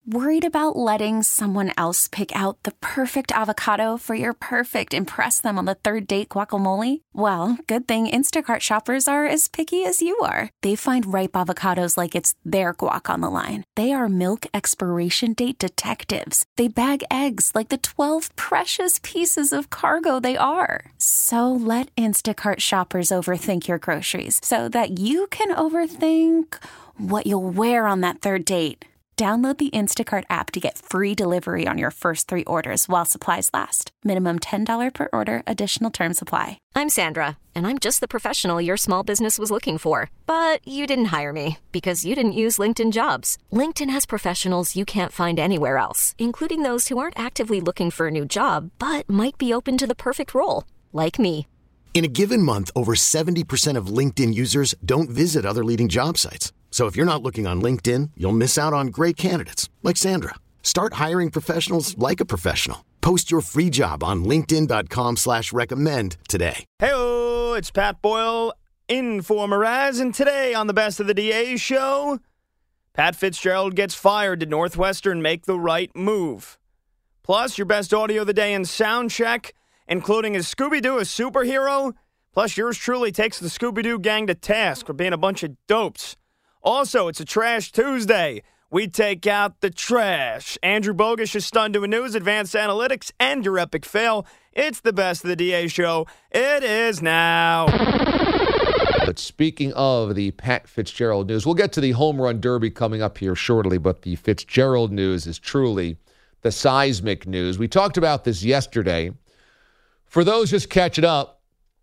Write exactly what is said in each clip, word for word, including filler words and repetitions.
Worried about letting someone else pick out the perfect avocado for your perfect impress them on the third date guacamole? Well, good thing Instacart shoppers are as picky as you are. They find ripe avocados like it's their guac on the line. They are milk expiration date detectives. They bag eggs like the twelve precious pieces of cargo they are. So let Instacart shoppers overthink your groceries so that you can overthink what you'll wear on that third date. Download the Instacart app to get free delivery on your first three orders while supplies last. Minimum ten dollars per order. Additional terms apply. I'm Sandra, and I'm just the professional your small business was looking for. But you didn't hire me because you didn't use LinkedIn Jobs. LinkedIn has professionals you can't find anywhere else, including those who aren't actively looking for a new job, but might be open to the perfect role, like me. In a given month, over seventy percent of LinkedIn users don't visit other leading job sites. So if you're not looking on LinkedIn, you'll miss out on great candidates like Sandra. Start hiring professionals like a professional. Post your free job on linkedin.com slash recommend today. Hey-o, it's Pat Boyle in for Mraz, and today on the Best of the D A show, Pat Fitzgerald gets fired. Did Northwestern make the right move? Plus, your best audio of the day and sound check, including is Scooby-Doo a superhero? Plus, yours truly takes the Scooby-Doo gang to task for being a bunch of dopes. Also, it's a Trash Tuesday. We take out the trash. Andrew Bogish is stunned to news, advanced analytics, and your epic fail. It's the Best of the D A show. It is now. But speaking of the Pat Fitzgerald news, we'll get to the home run derby coming up here shortly, but the Fitzgerald news is truly the seismic news. We talked about this yesterday. For those just catching up,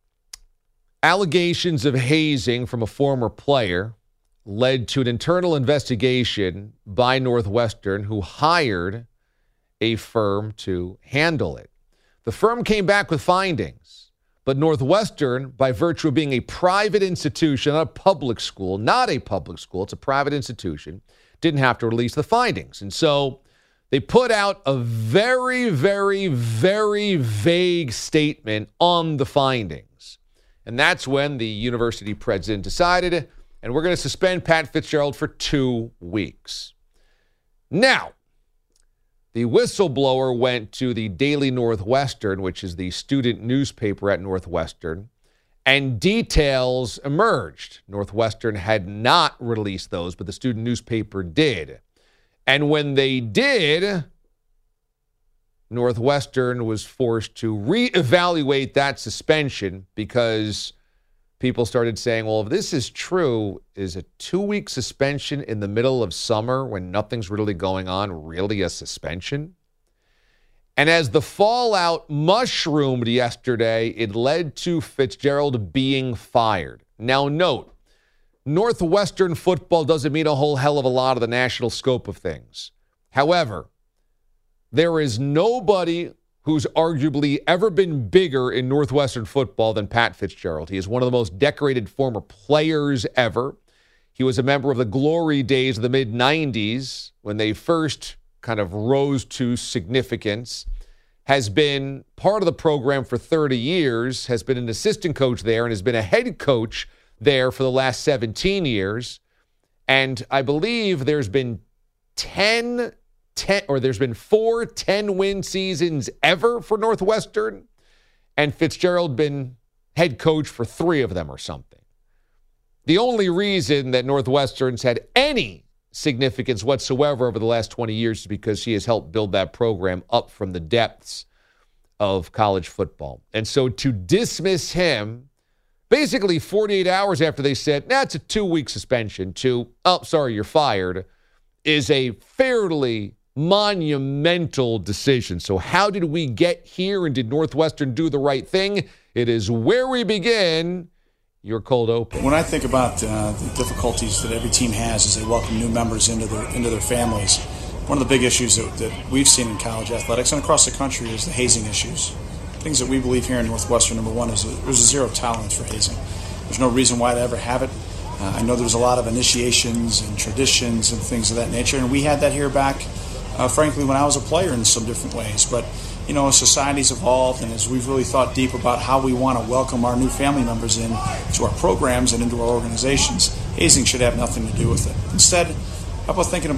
allegations of hazing from a former player led to an internal investigation by Northwestern, who hired a firm to handle it. The firm came back with findings, but Northwestern, by virtue of being a private institution, not a public school, not a public school, it's a private institution, didn't have to release the findings. And so they put out a very, very, very vague statement on the findings. And that's when the university president decided, and we're going to suspend Pat Fitzgerald for two weeks. Now, the whistleblower went to the Daily Northwestern, which is the student newspaper at Northwestern, and details emerged. Northwestern had not released those, but the student newspaper did. And when they did, Northwestern was forced to reevaluate that suspension because people started saying, well, if this is true, is a two-week suspension in the middle of summer when nothing's really going on really a suspension? And as the fallout mushroomed yesterday, it led to Fitzgerald being fired. Now, note, Northwestern football doesn't mean a whole hell of a lot of the national scope of things. However, there is nobody who's arguably ever been bigger in Northwestern football than Pat Fitzgerald. He is one of the most decorated former players ever. He was a member of the glory days of the mid nineties when they first kind of rose to significance, has been part of the program for thirty years, has been an assistant coach there, and has been a head coach there for the last seventeen years. And I believe there's been ten ten, or there's been four ten-win seasons ever for Northwestern, and Fitzgerald been head coach for three of them or something. The only reason that Northwestern's had any significance whatsoever over the last twenty years is because he has helped build that program up from the depths of college football. And so to dismiss him basically forty-eight hours after they said, that's nah, a two-week suspension, to, oh, sorry, you're fired, is a fairly monumental decision. So how did we get here, and did Northwestern do the right thing? It is where we begin. Your cold open. When I think about uh, the difficulties that every team has as they welcome new members into their into their families, one of the big issues that, that we've seen in college athletics and across the country is the hazing issues. Things that we believe here in Northwestern, number one, is a, there's a zero tolerance for hazing. There's no reason why to ever have it. Uh, I know there's a lot of initiations and traditions and things of that nature, and we had that here back, uh, frankly, when I was a player in some different ways. But, you know, as society's evolved and as we've really thought deep about how we want to welcome our new family members in to our programs and into our organizations, hazing should have nothing to do with it. Instead, how about thinking about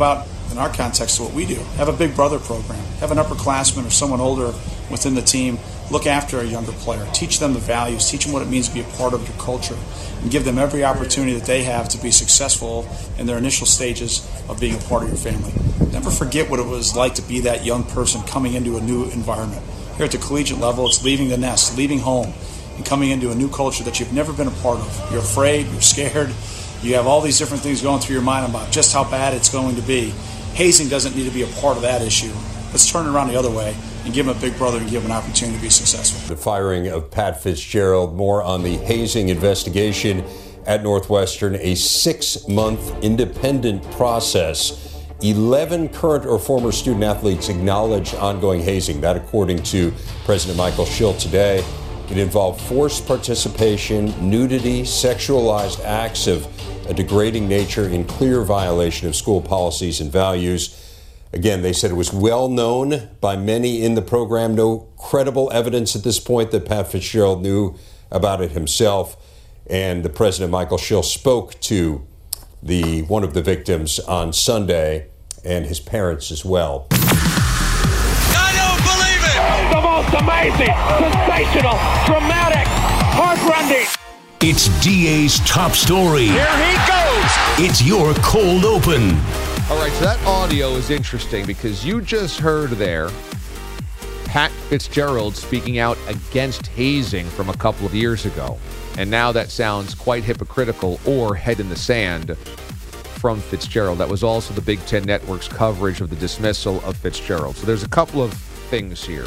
in our context, to what we do. Have a big brother program. Have an upperclassman or someone older within the team look after a younger player. Teach them the values. Teach them what it means to be a part of your culture. And give them every opportunity that they have to be successful in their initial stages of being a part of your family. Never forget what it was like to be that young person coming into a new environment. Here at the collegiate level, it's leaving the nest, leaving home, and coming into a new culture that you've never been a part of. You're afraid, you're scared, you have all these different things going through your mind about just how bad it's going to be. Hazing doesn't need to be a part of that issue. Let's turn it around the other way and give him a big brother and give him an opportunity to be successful. The firing of Pat Fitzgerald, more on the hazing investigation at Northwestern, a six-month independent process. eleven current or former student athletes acknowledge ongoing hazing. That, according to President Michael Schill today. It involved forced participation, nudity, sexualized acts of a degrading nature in clear violation of school policies and values. Again, they said it was well known by many in the program. No credible evidence at this point that Pat Fitzgerald knew about it himself. And the President, Michael Schill, spoke to the one of the victims on Sunday and his parents as well. I don't believe it! The most amazing, sensational, dramatic, heart-rending. It's D A's top story. Here he goes! It's your cold open. All right, so that audio is interesting because you just heard there Pat Fitzgerald speaking out against hazing from a couple of years ago. And now that sounds quite hypocritical or head in the sand from Fitzgerald. That was also the Big Ten Network's coverage of the dismissal of Fitzgerald. So there's a couple of things here.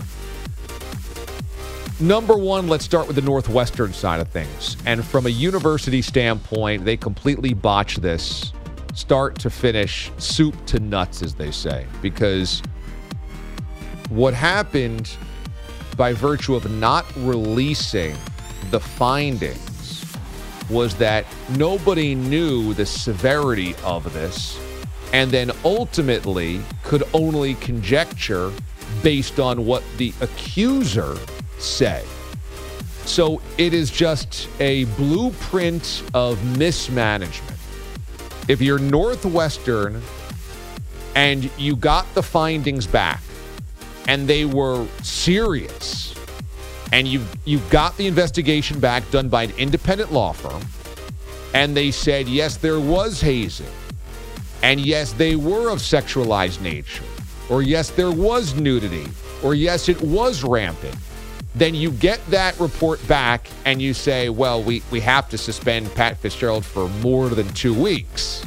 Number one, let's start with the Northwestern side of things. And from a university standpoint, they completely botched this start to finish, soup to nuts, as they say, because what happened by virtue of not releasing the findings was that nobody knew the severity of this and then ultimately could only conjecture based on what the accuser said. So it is just a blueprint of mismanagement. If you're Northwestern and you got the findings back and they were serious and you you got the investigation back done by an independent law firm and they said, yes, there was hazing and yes, they were of sexualized nature or yes, there was nudity or yes, it was rampant, then you get that report back and you say, well, we, we have to suspend Pat Fitzgerald for more than two weeks.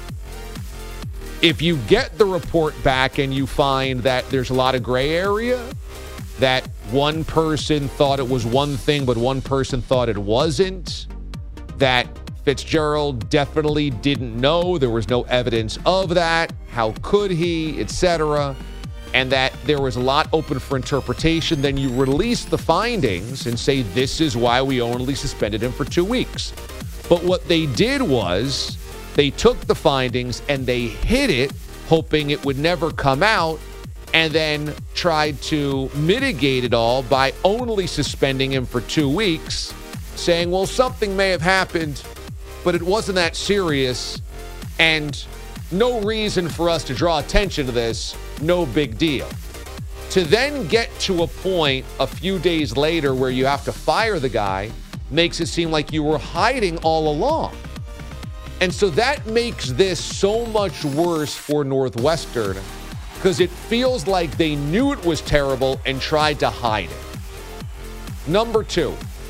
If you get the report back and you find that there's a lot of gray area, that one person thought it was one thing, but one person thought it wasn't, that Fitzgerald definitely didn't know, there was no evidence of that, how could he, et cetera, and that there was a lot open for interpretation, then you release the findings and say, this is why we only suspended him for two weeks. But what they did was they took the findings and they hid it, hoping it would never come out, and then tried to mitigate it all by only suspending him for two weeks, saying, well, something may have happened, but it wasn't that serious, and no reason for us to draw attention to this, no big deal. To then get to a point a few days later where you have to fire the guy makes it seem like you were hiding all along. And so that makes this so much worse for Northwestern because it feels like they knew it was terrible and tried to hide it. Number two,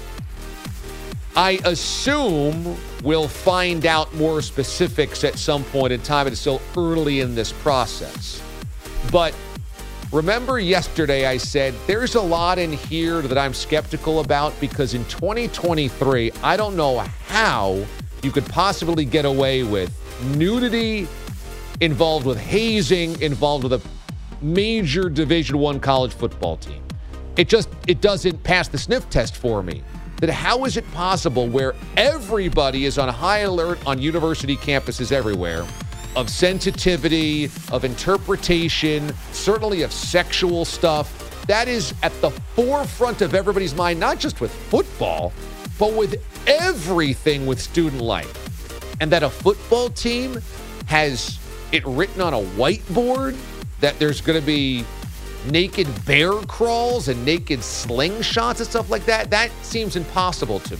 I assume we'll find out more specifics at some point in time. It's still early in this process. But remember yesterday I said there's a lot in here that I'm skeptical about because in twenty twenty-three, I don't know how you could possibly get away with nudity involved with hazing, involved with a major Division One college football team. It just, it doesn't pass the sniff test for me. That how is it possible where everybody is on high alert on university campuses everywhere of sensitivity, of interpretation, certainly of sexual stuff, that is at the forefront of everybody's mind, not just with football, but with everything with student life. And that a football team has it written on a whiteboard that there's going to be naked bear crawls and naked slingshots and stuff like that. That seems impossible to me.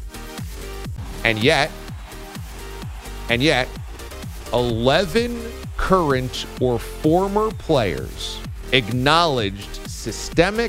And yet, and yet, eleven current or former players acknowledged systemic,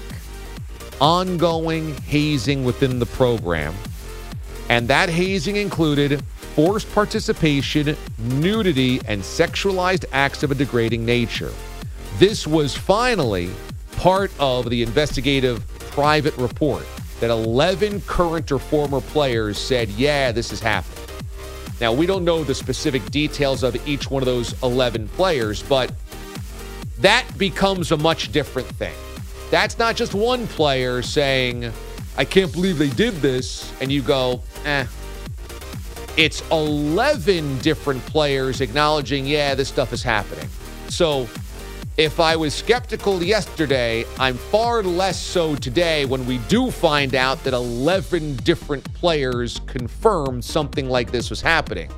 ongoing hazing within the program. And that hazing included forced participation, nudity, and sexualized acts of a degrading nature. This was finally part of the investigative private report that eleven current or former players said, yeah, this is happening. Now, we don't know the specific details of each one of those eleven players, but that becomes a much different thing. That's not just one player saying, I can't believe they did this, and you go, eh. It's eleven different players acknowledging, yeah, this stuff is happening. So if I was skeptical yesterday, I'm far less so today when we do find out that eleven different players confirmed something like this was happening.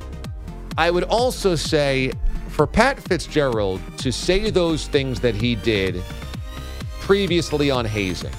I would also say for Pat Fitzgerald to say those things that he did previously on hazing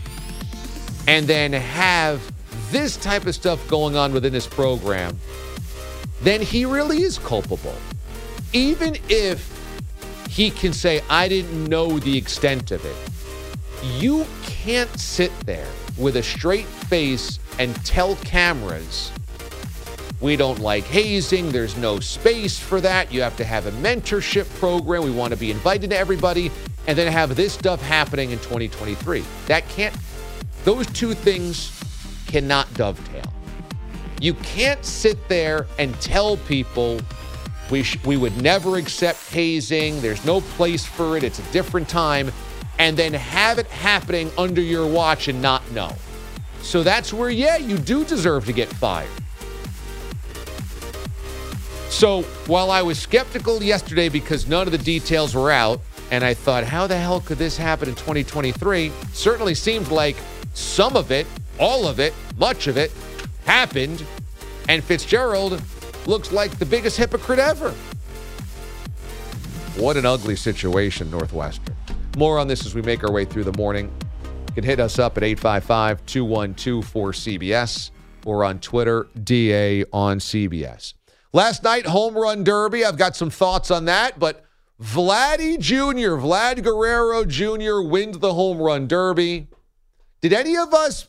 and then have this type of stuff going on within his program, then he really is culpable. Even if he can say, I didn't know the extent of it. You can't sit there with a straight face and tell cameras, we don't like hazing, there's no space for that, you have to have a mentorship program, we want to be invited to everybody, and then have this stuff happening in twenty twenty-three. That can't, those two things cannot dovetail. You can't sit there and tell people We sh- we would never accept hazing. There's no place for it. It's a different time. And then have it happening under your watch and not know. So that's where, yeah, you do deserve to get fired. So while I was skeptical yesterday because none of the details were out, and I thought, how the hell could this happen in twenty twenty-three? Certainly seems like some of it, all of it, much of it happened. And Fitzgerald looks like the biggest hypocrite ever. What an ugly situation, Northwestern. More on this as we make our way through the morning. You can hit us up at eight five five, two one two, four C B S or on Twitter, D A on C B S. Last night, home run derby. I've got some thoughts on that, but Vladdy Junior, Vlad Guerrero Junior wins the home run derby. Did any of us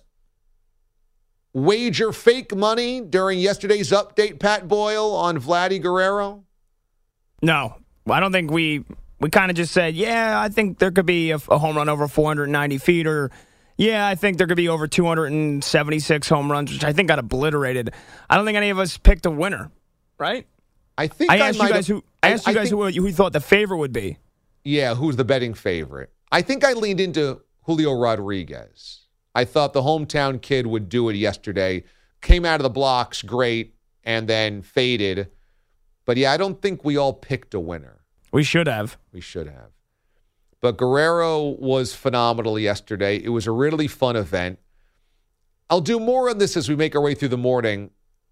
wager fake money during yesterday's update, Pat Boyle, on Vladdy Guerrero? No, I don't think we we kind of just said, yeah, I think there could be a, a home run over four hundred ninety feet, or yeah, I think there could be over two hundred seventy-six home runs, which I think got obliterated. I don't think any of us picked a winner, right? I think I, I asked you guys who I asked I, you guys I think, who who thought the favorite would be. Yeah, who's the betting favorite? I think I leaned into Julio Rodriguez. I thought the hometown kid would do it yesterday. Came out of the blocks great and then faded. But yeah, I don't think we all picked a winner. We should have. We should have. But Guerrero was phenomenal yesterday. It was a really fun event. I'll do more on this as we make our way through the morning.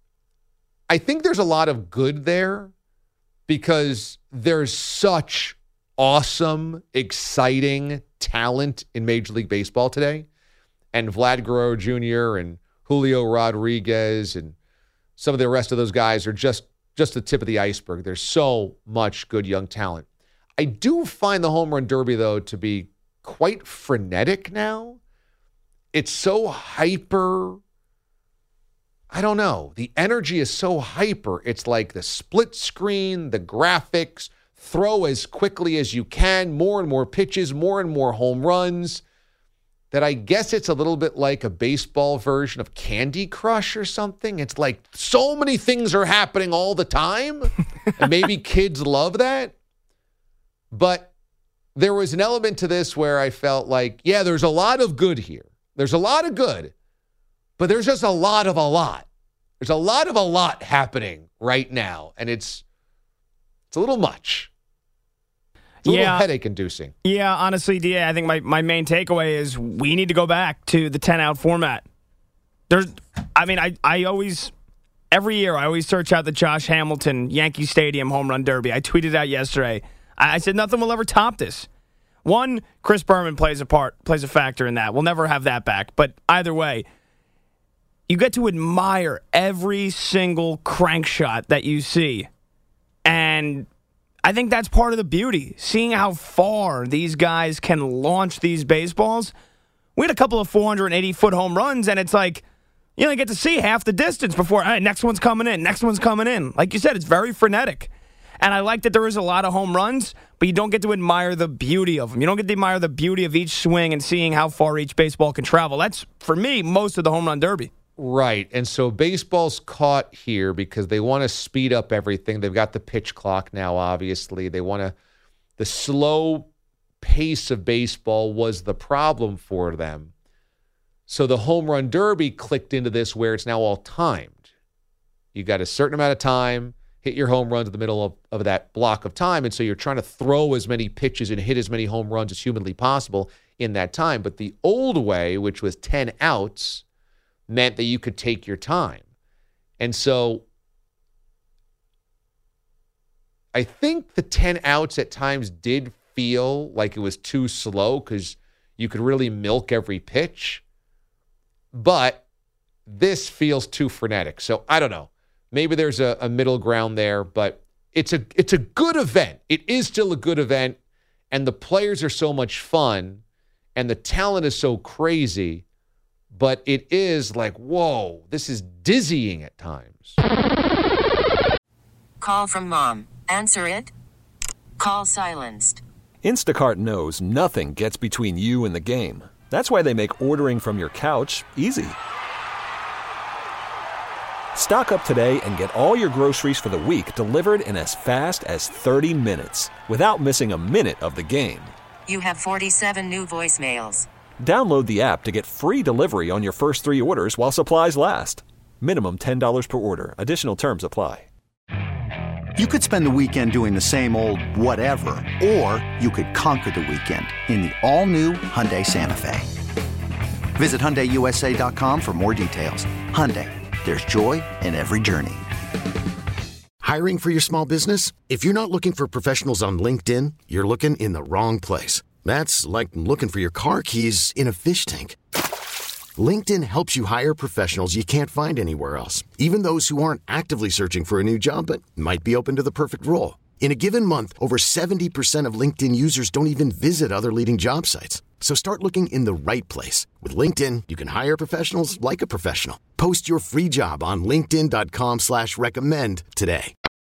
I think there's a lot of good there because there's such awesome, exciting talent in Major League Baseball today. And Vlad Guerrero Junior and Julio Rodriguez and some of the rest of those guys are just, just the tip of the iceberg. There's so much good young talent. I do find the home run derby, though, to be quite frenetic now. It's so hyper. I don't know. The energy is so hyper. It's like the split screen, the graphics, throw as quickly as you can, more and more pitches, more and more home runs, that I guess it's a little bit like a baseball version of Candy Crush or something. It's like so many things are happening all the time, and maybe kids love that. But there was an element to this where I felt like, yeah, there's a lot of good here. There's a lot of good, but there's just a lot of a lot. There's a lot of a lot happening right now, and it's it's a little much. It's a yeah. little headache-inducing. Yeah, honestly, D A, I think my, my main takeaway is we need to go back to the ten-out format. There's, I mean, I, I always every year I always search out the Josh Hamilton Yankee Stadium home run derby. I tweeted out yesterday. I, I said nothing will ever top this. One, Chris Berman plays a part, plays a factor in that. We'll never have that back. But either way, you get to admire every single crank shot that you see. And I think that's part of the beauty, seeing how far these guys can launch these baseballs. We had a couple of four hundred eighty-foot home runs, and it's like you only get to see half the distance before, all right, next one's coming in, next one's coming in. Like you said, it's very frenetic. And I like that there is a lot of home runs, but you don't get to admire the beauty of them. You don't get to admire the beauty of each swing and seeing how far each baseball can travel. That's, for me, most of the home run derby. Right. And so baseball's caught here because they want to speed up everything. They've got the pitch clock now, obviously. They want to, the slow pace of baseball was the problem for them. So the home run derby clicked into this where it's now all timed. You got a certain amount of time, hit your home runs in the middle of, of that block of time. And so you're trying to throw as many pitches and hit as many home runs as humanly possible in that time. But the old way, which was ten outs, meant that you could take your time. And so I think the ten outs at times did feel like it was too slow because you could really milk every pitch. But this feels too frenetic. So I don't know. Maybe there's a, a middle ground there, but it's a it's a good event. It is still a good event, and the players are so much fun, and the talent is so crazy. But it is like, whoa, this is dizzying at times. Call from mom. Answer it. Call silenced. Instacart knows nothing gets between you and the game. That's why they make ordering from your couch easy. Stock up today and get all your groceries for the week delivered in as fast as thirty minutes without missing a minute of the game. You have forty-seven new voicemails. Download the app to get free delivery on your first three orders while supplies last. Minimum ten dollars per order. Additional terms apply. You could spend the weekend doing the same old whatever, or you could conquer the weekend in the all-new Hyundai Santa Fe. Visit Hyundai U S A dot com for more details. Hyundai, there's joy in every journey. Hiring for your small business? If you're not looking for professionals on LinkedIn, you're looking in the wrong place. That's like looking for your car keys in a fish tank. LinkedIn helps you hire professionals you can't find anywhere else, even those who aren't actively searching for a new job but might be open to the perfect role. In a given month, over seventy percent of LinkedIn users don't even visit other leading job sites. So start looking in the right place. With LinkedIn, you can hire professionals like a professional. Post your free job on linkedin dot com slash recommend today.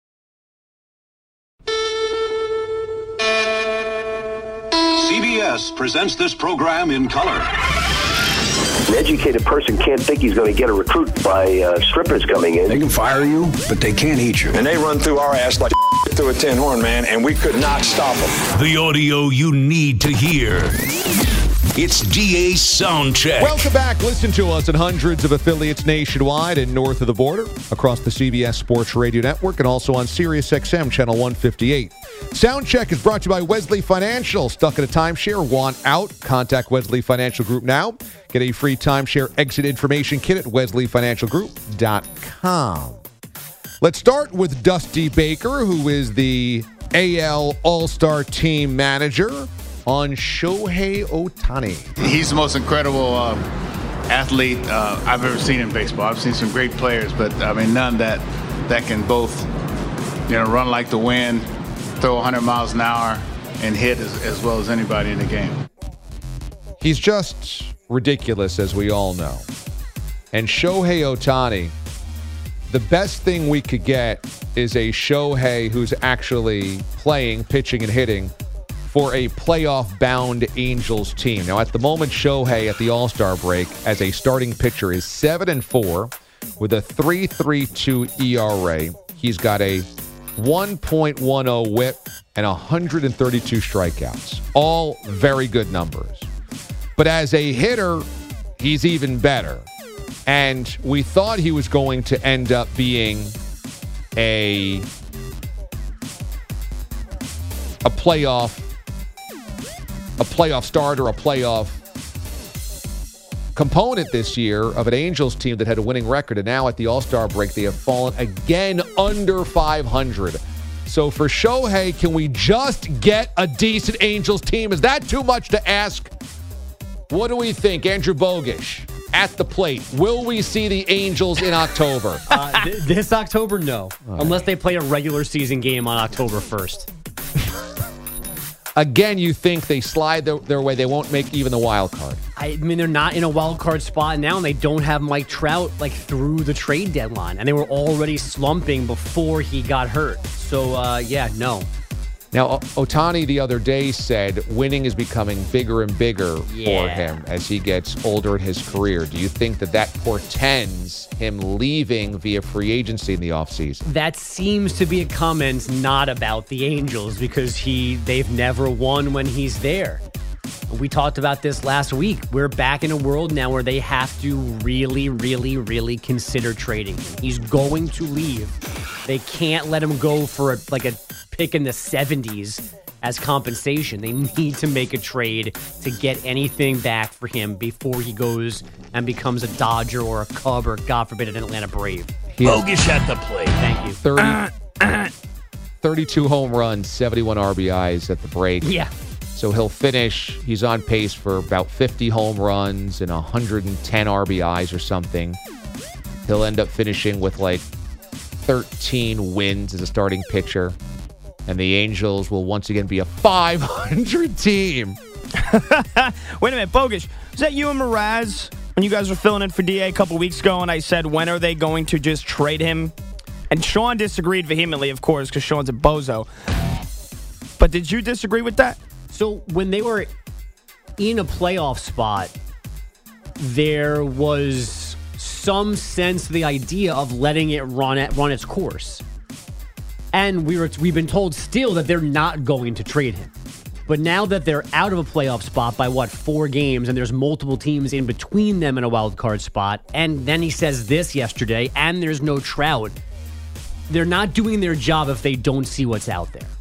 C B S presents this program in color. An educated person can't think he's going to get a recruit by uh, strippers coming in. They can fire you, but they can't eat you. And they run through our ass like through a tin horn, man, and we could not stop them. The audio you need to hear. It's D A's Soundcheck. Welcome back. Listen to us at hundreds of affiliates nationwide and north of the border, across the C B S Sports Radio Network, and also on Sirius X M Channel one fifty-eight. Soundcheck is brought to you by Wesley Financial. Stuck in a timeshare? Want out? Contact Wesley Financial Group now. Get a free timeshare exit information kit at wesley financial group dot com. Let's start with Dusty Baker, who is the A L All-Star Team Manager on Shohei Ohtani. He's the most incredible uh, athlete uh, I've ever seen in baseball. I've seen some great players, but I mean none that that can both, you know, run like the wind, throw one hundred miles an hour, and hit as, as well as anybody in the game. He's just ridiculous, as we all know. And Shohei Ohtani, the best thing we could get is a Shohei who's actually playing, pitching, and hitting for a playoff-bound Angels team. Now, at the moment, Shohei at the All-Star break as a starting pitcher is seven and four with a three point three two E R A. He's got a one point one oh whip and one hundred thirty-two strikeouts. All very good numbers. But as a hitter, he's even better. And we thought he was going to end up being a, a playoff a playoff starter, a playoff component this year of an Angels team that had a winning record, and now at the All-Star break, they have fallen again under five hundred. So for Shohei, can we just get a decent Angels team? Is that too much to ask? What do we think? Andrew Bogish at the plate. Will we see the Angels in October? Uh, th- this October, no. Right. Unless they play a regular season game on October first. Again, you think they slide their, their way. They won't make even the wild card. I mean, they're not in a wild card spot now, and they don't have Mike Trout like through the trade deadline. And they were already slumping before he got hurt. So, uh, yeah, no. Now, Ohtani the other day said winning is becoming bigger and bigger yeah. for him as he gets older in his career. Do you think that that portends him leaving via free agency in the offseason? That seems to be a comment not about the Angels because he they've never won when he's there. We talked about this last week. We're back in a world now where they have to really, really, really consider trading him. He's going to leave. They can't let him go for a, like a pick in the seventies as compensation. They need to make a trade to get anything back for him before he goes and becomes a Dodger or a Cub or, God forbid, an Atlanta Brave. Bogish at the plate. Thank you. thirty, thirty-two home runs, seventy-one R B Is at the break. Yeah. So he'll finish, he's on pace for about fifty home runs and one hundred ten R B Is or something. He'll end up finishing with like thirteen wins as a starting pitcher. And the Angels will once again be a five hundred team. Wait a minute, Bogish. Was that you and Mraz when you guys were filling in for D A a couple weeks ago and I said, when are they going to just trade him? And Sean disagreed vehemently, of course, because Sean's a bozo. But did you disagree with that? So when they were in a playoff spot, there was some sense of the idea of letting it run at, run its course. And we were, we've been told still that they're not going to trade him. But now that they're out of a playoff spot by, what, four games, and there's multiple teams in between them in a wild card spot, and then he says this yesterday, and there's no Trout, they're not doing their job if they don't see what's out there.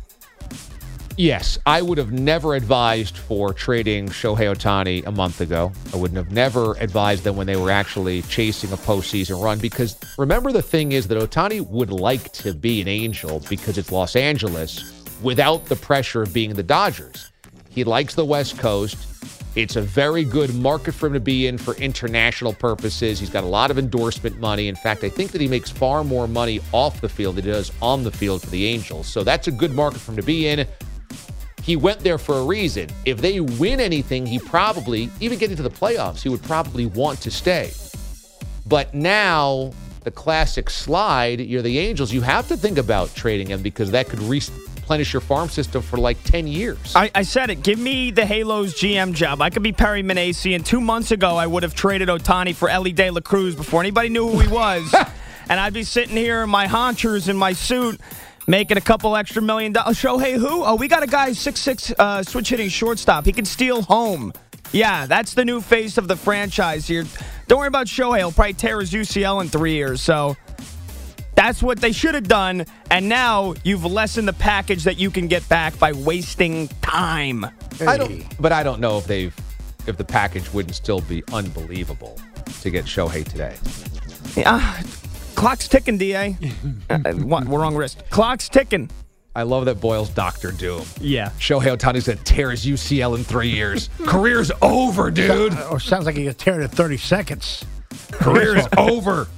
Yes, I would have never advised for trading Shohei Ohtani a month ago. I wouldn't have never advised them when they were actually chasing a postseason run because remember the thing is that Ohtani would like to be an Angel because it's Los Angeles without the pressure of being the Dodgers. He likes the West Coast. It's a very good market for him to be in for international purposes. He's got a lot of endorsement money. In fact, I think that he makes far more money off the field than he does on the field for the Angels. So that's a good market for him to be in. He went there for a reason. If they win anything, he probably, even getting to the playoffs, he would probably want to stay. But now, the classic slide, you're the Angels, you have to think about trading him because that could replenish your farm system for like ten years. I, I said it. Give me the Halos G M job. I could be Perry Minasian. And two months ago, I would have traded Ohtani for Ellie De La Cruz before anybody knew who he was. And I'd be sitting here in my honchers in my suit, making a couple extra million dollars. Shohei who? Oh, we got a guy six six uh, switch-hitting shortstop. He can steal home. Yeah, that's the new face of the franchise here. Don't worry about Shohei. He'll probably tear his U C L in three years. So that's what they should have done. And now you've lessened the package that you can get back by wasting time. Hey. I don't, but I don't know if they've if the package wouldn't still be unbelievable to get Shohei today. Yeah. Clock's ticking, D A. uh, what? We're wrong wrist. Clock's ticking. I love that Boyle's Doctor Doom. Yeah. Shohei Ohtani's going to tear his U C L in three years. Career's over, dude. Or oh, sounds like he could tear it in thirty seconds. Career is over.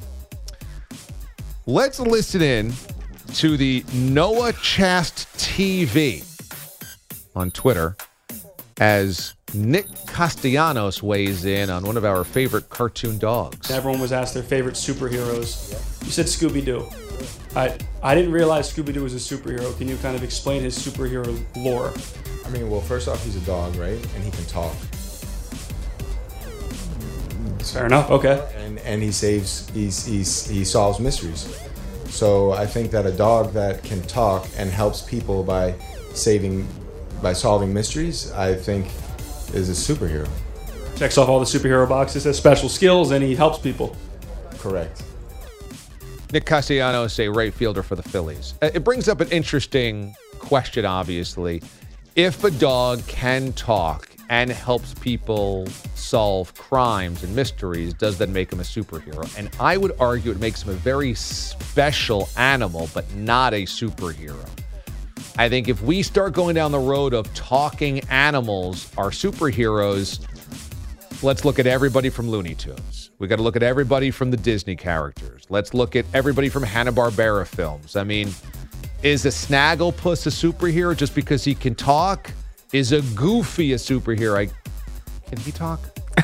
Let's listen in to the Noah Chast T V on Twitter as Nick Castellanos weighs in on one of our favorite cartoon dogs. Everyone was asked their favorite superheroes. You said Scooby-Doo. I I didn't realize Scooby-Doo was a superhero. Can you kind of explain his superhero lore? I mean, well, first off, he's a dog, right? And he can talk. Fair enough. Okay. And and he saves. He's he's he solves mysteries. So I think that a dog that can talk and helps people by saving, by solving mysteries, I think is a superhero. Checks off all the superhero boxes, has special skills, and he helps people. Correct. Nick Castellanos, a right fielder for the Phillies. It brings up an interesting question, obviously. If a dog can talk and helps people solve crimes and mysteries, does that make him a superhero? And I would argue it makes him a very special animal, but not a superhero. I think if we start going down the road of talking animals are superheroes, let's look at everybody from Looney Tunes. We got to look at everybody from the Disney characters. Let's look at everybody from Hanna-Barbera films. I mean, is a Snagglepuss a superhero just because he can talk? Is a Goofy a superhero? I, can he talk?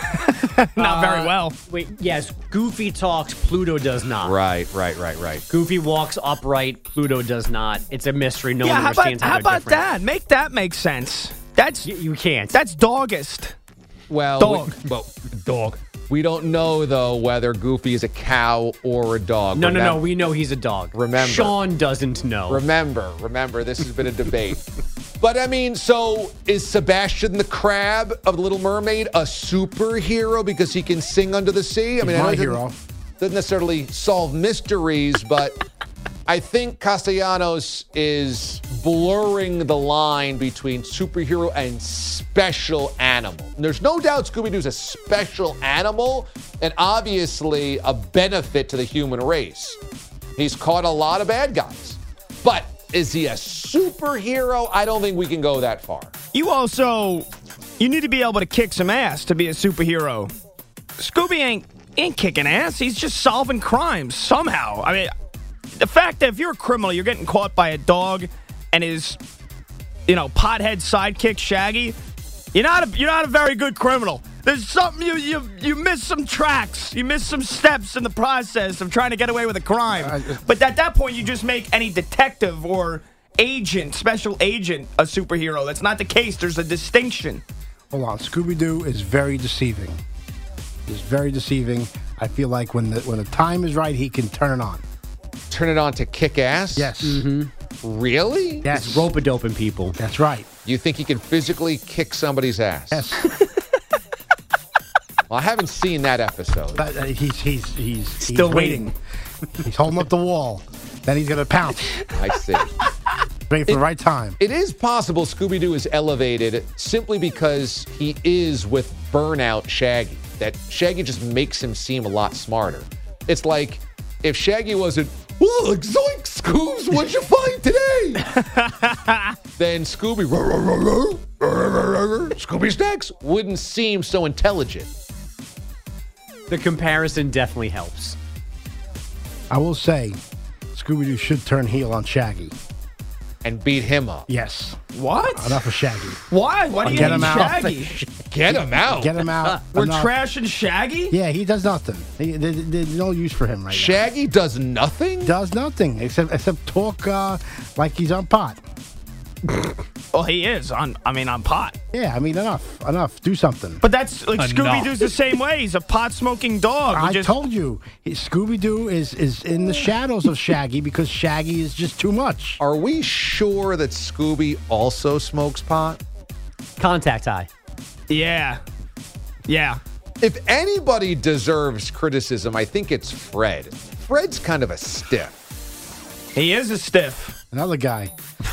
Not very Uh, well. Wait, yes, Goofy talks, Pluto does not. Right, right, right, right. Goofy walks upright, Pluto does not. It's a mystery. No yeah, one how about, understands how, how they're about different. that? Make that make sense. That's You, you can't. That's doggist. Well, Dog. We, well, dog. We don't know, though, whether Goofy is a cow or a dog. no, no, Remem- no. We know he's a dog. Remember. Sean doesn't know. Remember, remember, this has been a debate. But, I mean, so is Sebastian the Crab of The Little Mermaid a superhero because he can sing under the sea? I mean, He's I know my it doesn't- hero. Doesn't necessarily solve mysteries, but I think Castellanos is blurring the line between superhero and special animal. And there's no doubt Scooby-Doo's a special animal and obviously a benefit to the human race. He's caught a lot of bad guys. But is he a superhero? I don't think we can go that far. You also, you need to be able to kick some ass to be a superhero. Scooby ain't ain't kicking ass. He's just solving crimes somehow. I mean, the fact that if you're a criminal, you're getting caught by a dog and his, you know, pothead sidekick Shaggy, you're not a, you're not a very good criminal. There's something you you you miss some tracks. You miss some steps in the process of trying to get away with a crime. But at that point, you just make any detective or agent, special agent, a superhero. That's not the case. There's a distinction. Hold on. Scooby-Doo is very deceiving. He's very deceiving. I feel like when the when the time is right, he can turn it on. Turn it on to kick ass? Yes. Mm-hmm. Really? Yes. He's rope-a-doping people. That's right. You think he can physically kick somebody's ass? Yes. Well, I haven't seen that episode. But, uh, he's he's he's Still he's waiting. He's holding up the wall. Then he's gonna pounce. I see. Waiting for the right time. It is possible Scooby-Doo is elevated simply because he is with burnout Shaggy. That Shaggy just makes him seem a lot smarter. It's like if Shaggy wasn't, oh, zoink, Scoobs, what'd you find today? Then Scooby, Scooby Snacks wouldn't seem so intelligent. The comparison definitely helps. I will say, Scooby-Doo should turn heel on Shaggy. And beat him up. Yes. What? Enough of Shaggy. Why? Why do you Get hate him out. Shaggy? Get him out. Get him out. We're Enough. trashing Shaggy? Yeah, he does nothing. He, there- there's no use for him right Shaggy does nothing? now. Does nothing except except talk uh, like he's on pot. Well, he is on. I mean, on pot. Yeah, I mean enough, enough. Do something. But that's like Enough. Scooby-Doo's the same way. He's a pot-smoking dog. who I just, told you, he- Scooby-Doo is is in the shadows of Shaggy because Shaggy is just too much. Are we sure that Scooby also smokes pot? Contact high. Yeah. Yeah. If anybody deserves criticism, I think it's Fred. Fred's kind of a stiff. He is a stiff. Another guy.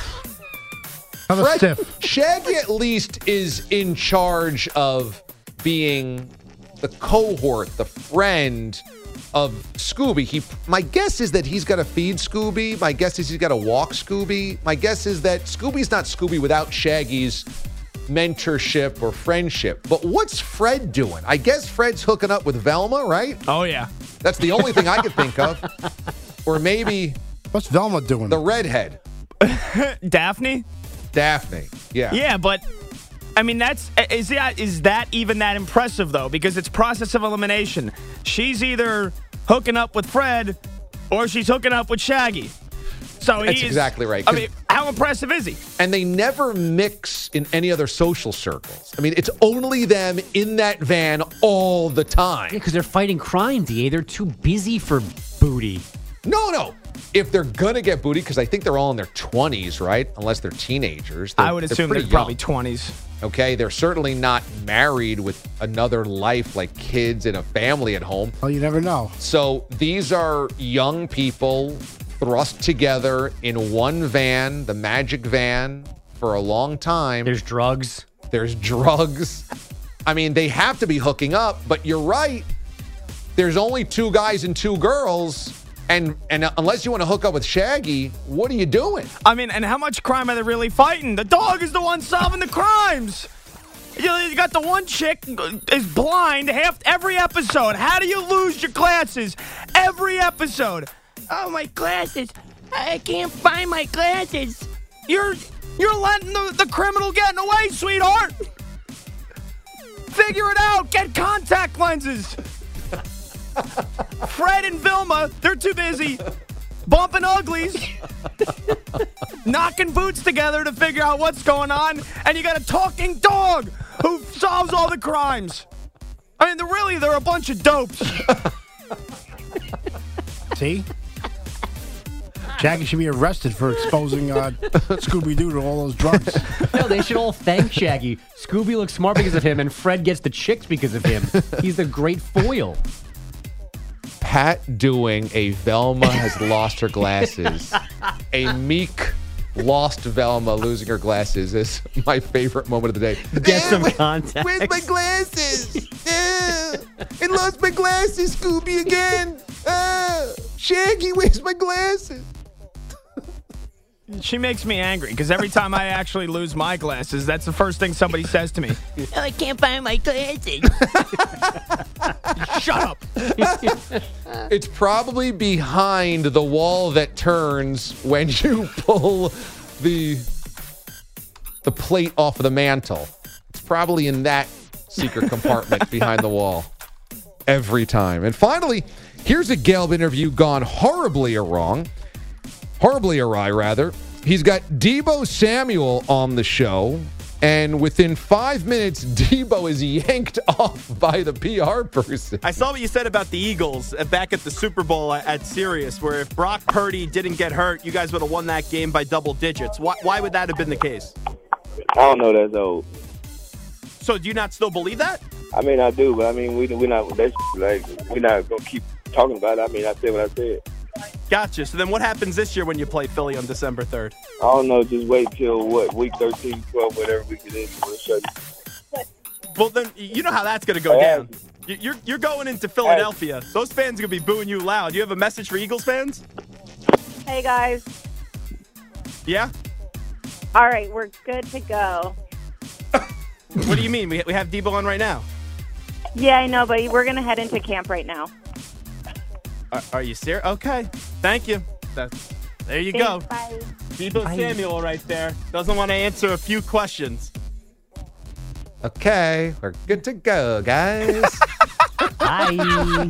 Another Fred, stiff. Shaggy at least is in charge of being the cohort, the friend of Scooby. He, my guess is that he's got to feed Scooby. My guess is he's got to walk Scooby. My guess is that Scooby's not Scooby without Shaggy's mentorship or friendship. But what's Fred doing? I guess Fred's hooking up with Velma, right? Oh, yeah. That's the only thing I could think of. Or maybe What's Velma doing? the redhead, Daphne? Daphne. Yeah. Yeah, but I mean, that's is that is that even that impressive though? Because it's process of elimination. She's either hooking up with Fred or she's hooking up with Shaggy. So That's he's, exactly right. I mean, how impressive is he? And they never mix in any other social circles. I mean, it's only them in that van all the time. Yeah, because they're fighting crime, D A. They're too busy for booty. No, no. If they're going to get booty, because I think they're all in their twenties, right? Unless they're teenagers. They're, I would assume they're, pretty probably young. twenties. Okay, they're certainly not married with another life like kids and a family at home. Well, you never know. So these are young people thrust together in one van, the magic van, for a long time. There's drugs. There's drugs. I mean, they have to be hooking up, but you're right. There's only two guys and two girls. And and unless you want to hook up with Shaggy, what are you doing? I mean, and how much crime are they really fighting? The dog is the one solving the crimes. You know, you got the one chick is blind half every episode. How do you lose your glasses? Every episode. Oh, my glasses. I can't find my glasses. You're you're letting the, the criminal get away, sweetheart. Figure it out. Get contact lenses. Fred and Vilma, they're too busy bumping uglies, knocking boots together to figure out what's going on, and you got a talking dog who solves all the crimes. I mean, they're really, they're a bunch of dopes. See? Shaggy should be arrested for exposing uh, Scooby-Doo to all those drugs. No, they should all thank Shaggy. Scooby looks smart because of him, and Fred gets the chicks because of him. He's the great foil. Pat doing a Velma has lost her glasses. A meek lost Velma losing her glasses is my favorite moment of the day. Get some context. Where's my glasses? Uh, I lost my glasses, Scooby, again. Uh, Shaggy, where's my glasses? She makes me angry because every time I actually lose my glasses, that's the first thing somebody says to me. Oh, I can't find my glasses. Shut up. It's probably behind the wall that turns when you pull the the plate off of the mantle. It's probably in that secret compartment behind the wall every time. And finally, here's a Gelb interview gone horribly wrong. Horribly awry, rather. He's got Deebo Samuel on the show, and within five minutes, Deebo is yanked off by the P R person. I saw what you said about the Eagles back at the Super Bowl at Sirius, where if Brock Purdy didn't get hurt, you guys would have won that game by double digits. Why, why would that have been the case? I don't know. That's old. So do you not still believe that? I mean, I do, but I mean, we we not that's like we're not gonna keep talking about it. I mean, I said what I said. Gotcha. So then what happens this year when you play Philly on December third? I don't know. Just wait till, what, week thirteen, twelve, whatever we get in. We'll show you. Well, then you know how that's going to go down. You're, you're going into Philadelphia. Those fans are going to be booing you loud. You have a message for Eagles fans? Hey, guys. Yeah? All right, we're good to go. What do you mean? We, we have Deebo on right now. Yeah, I know, but we're going to head into camp right now. Are, are you serious? Okay. Thank you. That's, there you Thanks, go. Bye. Deebo Samuel right there. Doesn't want to answer a few questions. Okay, we're good to go, guys. Bye.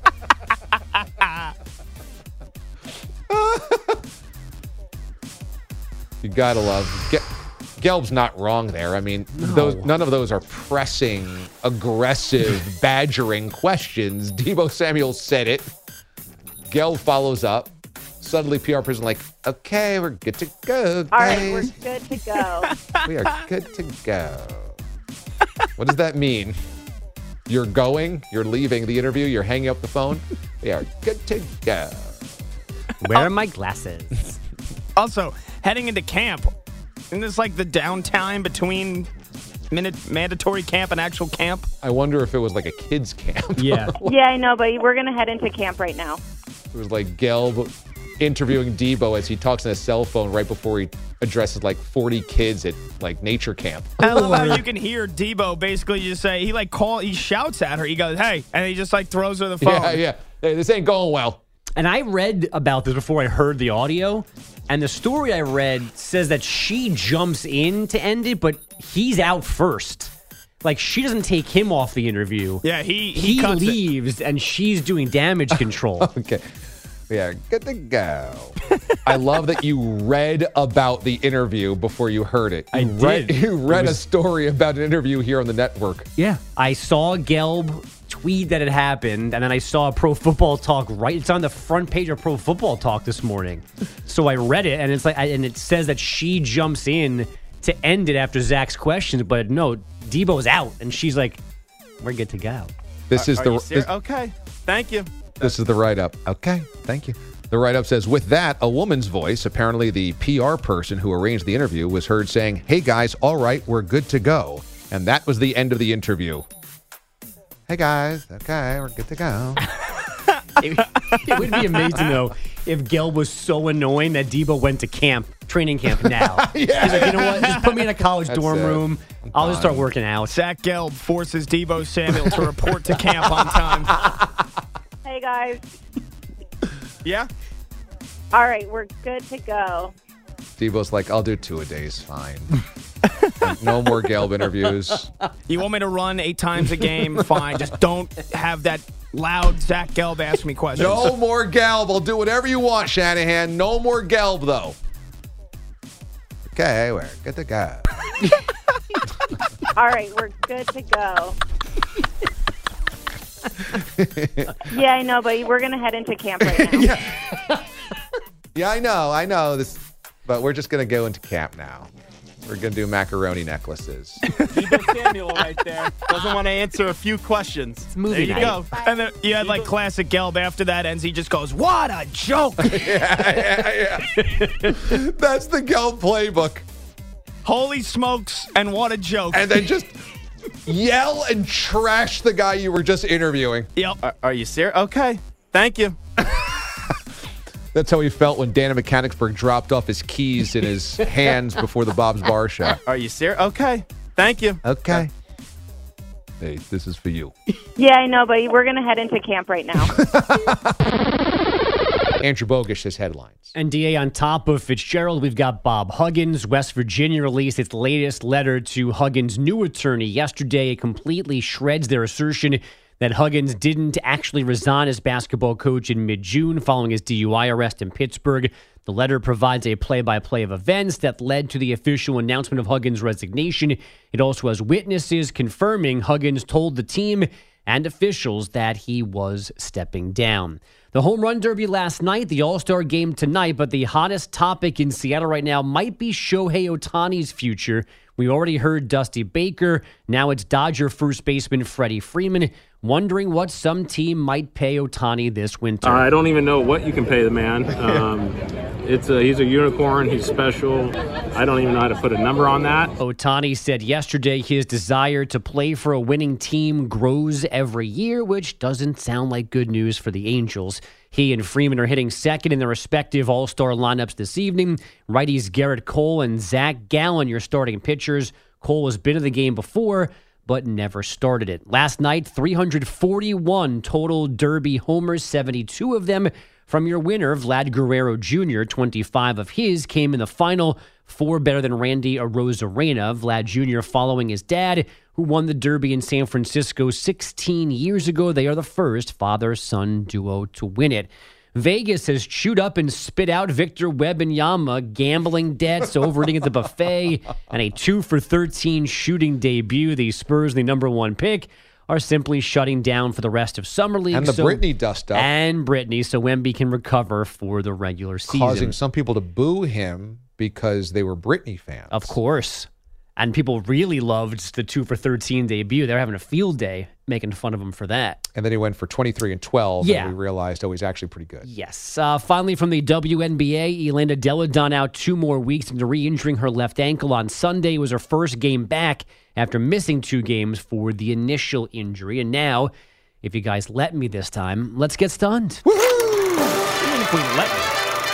You gotta love. Ge- Gelb's not wrong there. I mean, no. those none of those are pressing, aggressive, badgering questions. Deebo Samuel said it. Gelb follows up. Suddenly, P R person like, okay, we're good to go, guys. All right, we're good to go. We are good to go. What does that mean? You're going? You're leaving the interview? You're hanging up the phone? We are good to go. Where are my glasses? Also, heading into camp, isn't this like the downtime between minute mandatory camp and actual camp? I wonder if it was like a kids' camp. Yeah. Yeah, I know, but we're going to head into camp right now. It was like Gelb interviewing Deebo as he talks on his cell phone right before he addresses like forty kids at like nature camp. I love how you can hear Deebo basically just say, he like call, he shouts at her. He goes, hey, and he just like throws her the phone. Yeah, yeah. Hey, this ain't going well. And I read about this before I heard the audio, and the story I read says that she jumps in to end it, but he's out first. Like, she doesn't take him off the interview. Yeah, he He, he cuts leaves, it. and she's doing damage control. Okay. We are good to go. I love that you read about the interview before you heard it. You I read, did. You read was, a story about an interview here on the network. Yeah. I saw Gelb tweet that it happened, and then I saw Pro Football Talk right. It's on the front page of Pro Football Talk this morning. So I read it, and it's like, and it says that she jumps in to end it after Zach's questions, but no, Deebo's out, and she's like, "We're good to go." This are, is are the you ser- okay. Thank you. This is the write-up. Okay, thank you. The write-up says, with that, a woman's voice, apparently the P R person who arranged the interview, was heard saying, hey guys, all right, we're good to go. And that was the end of the interview. Hey, guys. Okay, we're good to go. It, it would be amazing, though, if Gelb was so annoying that Debo went to camp, training camp now. Yeah. He's like, you know what? Just put me in a college That's dorm it. room. I'll just start working out. Zach Gelb forces Debo Samuel to report to camp on time. Hey, guys. Yeah? All right, we're good to go. Debo's like, I'll do two a day's fine. No more Gelb interviews. You want me to run eight times a game? Fine. Just don't have that loud Zach Gelb ask me questions. No more Gelb. I'll do whatever you want, Shanahan. No more Gelb, though. Okay, we're good to go. All right, we're good to go. Yeah, I know, but we're going to head into camp right now. yeah. yeah, I know. I know. This, but we're just going to go into camp now. We're going to do macaroni necklaces. Debo Samuel right there. Doesn't want to answer a few questions. It's movie there you night. go. And then you had like classic Gelb after that ends. He just goes, what a joke. yeah, yeah, yeah. That's the Gelb playbook. Holy smokes, and what a joke. And then just yell and trash the guy you were just interviewing. Yep. Are, are you serious? Okay. Thank you. That's how he felt when Dan in Mechanicsburg dropped off his keys in his hands before the Bob's Bar Show. Are you serious? Okay. Thank you. Okay. Hey, this is for you. Yeah, I know, but we're going to head into camp right now. Andrew Bogish says headlines. And D A, on top of Fitzgerald, we've got Bob Huggins. West Virginia released its latest letter to Huggins' new attorney yesterday. It completely shreds their assertion that Huggins didn't actually resign as basketball coach in mid-June following his D U I arrest in Pittsburgh. The letter provides a play-by-play of events that led to the official announcement of Huggins' resignation. It also has witnesses confirming Huggins told the team and officials that he was stepping down. The home run derby last night, the All-Star game tonight, but the hottest topic in Seattle right now might be Shohei Ohtani's future. We already heard Dusty Baker. Now it's Dodger first baseman Freddie Freeman wondering what some team might pay Ohtani this winter. I don't even know what you can pay the man. Um, it's a, he's a unicorn. He's special. I don't even know how to put a number on that. Ohtani said yesterday his desire to play for a winning team grows every year, which doesn't sound like good news for the Angels. He and Freeman are hitting second in their respective All-Star lineups this evening. Righties Garrett Cole and Zach Gallen, your starting pitchers. Cole has been in the game before, but never started it. Last night, three hundred forty-one total Derby homers, seventy-two of them from your winner, Vlad Guerrero Junior twenty-five of his came in the final, four better than Randy Arozarena. Vlad Junior following his dad, who won the Derby in San Francisco sixteen years ago. They are the first father-son duo to win it. Vegas has chewed up and spit out Victor Wembanyama, gambling debts, overeating at the buffet, and a two for thirteen shooting debut. The Spurs, the number one pick, are simply shutting down for the rest of Summer League. And the so, Britney dust up. And Britney, so Wemby can recover for the regular season. Causing some people to boo him because they were Britney fans. Of course. And people really loved the two for thirteen debut. They're having a field day making fun of him for that. And then he went for twenty-three and twelve, Yeah. and we realized, oh, he's actually pretty good. Yes. Uh, finally, from the W N B A, Elena Delle Donne out two more weeks into re-injuring her left ankle on Sunday. It was her first game back after missing two games for the initial injury. And now, if you guys let me this time, let's get stunned. Even if we let you.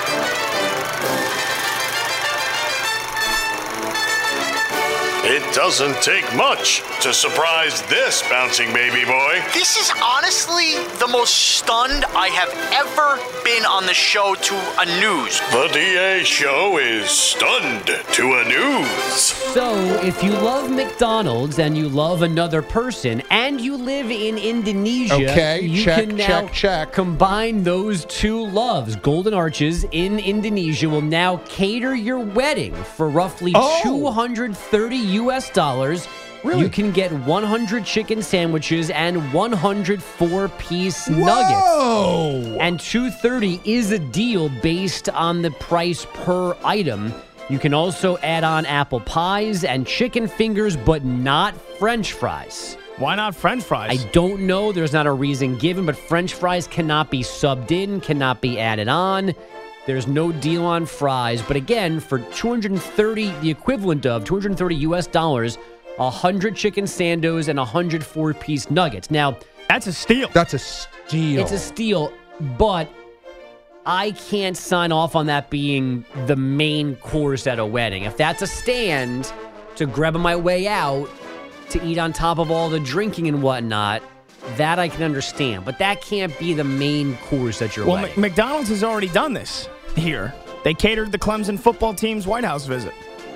It doesn't take much to surprise this bouncing baby boy. This is honestly the most stunned I have ever been on the show to a news. The D A show is stunned to a news. So, if you love McDonald's and you love another person and you live in Indonesia, Okay, you check, can now check, check. combine those two loves. Golden Arches in Indonesia will now cater your wedding for roughly Oh. two hundred thirty U S dollars. Really? You can get one hundred chicken sandwiches and one hundred four-piece Whoa! nuggets. And two hundred thirty is a deal based on the price per item. You can also add on apple pies and chicken fingers, but not French fries. Why not French fries? I don't know. There's not a reason given, but French fries cannot be subbed in, cannot be added on. There's no deal on fries. But again, for two hundred thirty, the equivalent of two hundred thirty U S dollars, one hundred chicken sandos and one hundred four-piece nuggets. Now, that's a steal. That's a steal. It's a steal, but I can't sign off on that being the main course at a wedding. If that's a stand to grab on my way out to eat on top of all the drinking and whatnot, that I can understand. But that can't be the main course at your well, wedding. M- McDonald's has already done this here. They catered the Clemson football team's White House visit.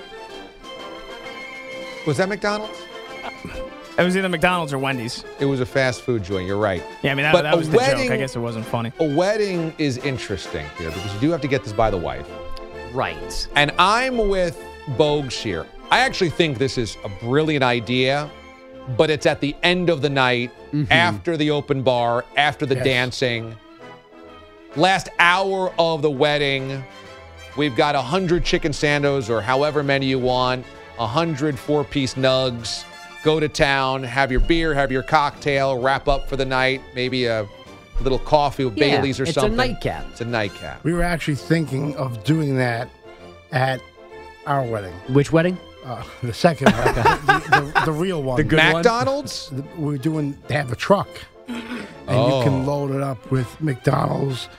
Was that McDonald's? It was either McDonald's or Wendy's. It was a fast food joint. You're right. Yeah, I mean, that, But that a was the wedding- joke. I guess it wasn't funny. A wedding is interesting here because you do have to get this by the wife. Right. And I'm with Bogues here. I actually think this is a brilliant idea, but it's at the end of the night, Mm-hmm. after the open bar, after the Yes. dancing. Last hour of the wedding, we've got one hundred chicken sandos or however many you want, one hundred four-piece nugs. Go to town, have your beer, have your cocktail, wrap up for the night, maybe a little coffee with Yeah, Bailey's or it's a something. nightcap. It's a nightcap. We were actually thinking of doing that at our wedding. Which wedding? Uh, the second one. the, the, the real one. The good one? McDonald's? The- We're doing, they have a truck. And Oh. you can load it up with McDonald's.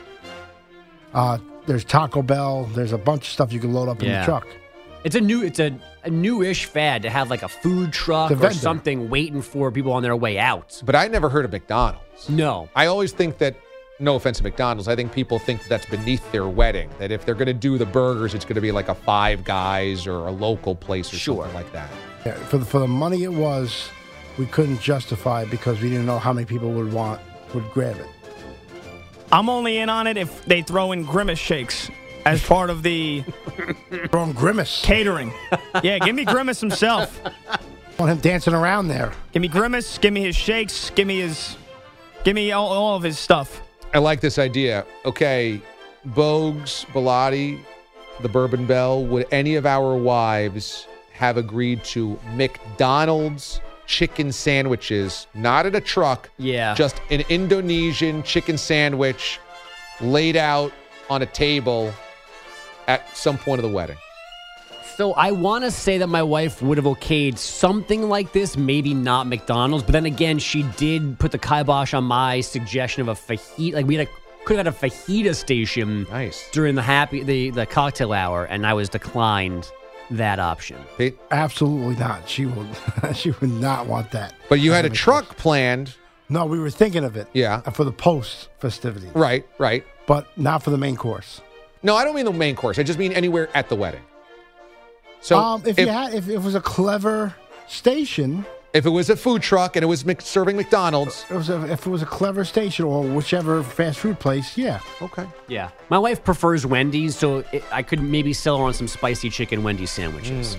Uh, there's Taco Bell. There's a bunch of stuff you can load up in Yeah. the truck. It's a new, it's a, a new-ish fad to have like a food truck The or vendor. something waiting for people on their way out. But I never heard of McDonald's. No. I always think that, no offense to McDonald's, I think people think that that's beneath their wedding. That if they're going to do the burgers, it's going to be like a Five Guys or a local place or Sure. something like that. Yeah, for the, for the money it was, we couldn't justify it because we didn't know how many people would want, would grab it. I'm only in on it if they throw in Grimace shakes as part of the Throw him Grimace. catering. Yeah, give me Grimace himself. Want him dancing around there. Give me Grimace. Give me his shakes. Give me his. Give me all, all of his stuff. I like this idea. Okay, Bogues, Bilotti, the Bourbon Bell, would any of our wives have agreed to McDonald's chicken sandwiches, not in a truck, Yeah. just an Indonesian chicken sandwich laid out on a table at some point of the wedding? So I want to say that my wife would have okayed something like this, maybe not McDonald's, but then again, she did put the kibosh on my suggestion of a fajita. Like we had a, could have had a fajita station Nice. during the happy the, the cocktail hour, and I was declined that option. Pete? Absolutely not. She would. She would not want that. But you had a truck planned. No, we were thinking of it. Yeah. For the post festivity, Right, right. but not for the main course. No, I don't mean the main course. I just mean anywhere at the wedding. So um, if, you had, if it was a clever station, if it was a food truck and it was Mc, serving McDonald's, it was a, if it was a clever station or whichever fast food place, yeah. okay. Yeah. My wife prefers Wendy's, so it, I could maybe sell her on some spicy chicken Wendy's sandwiches.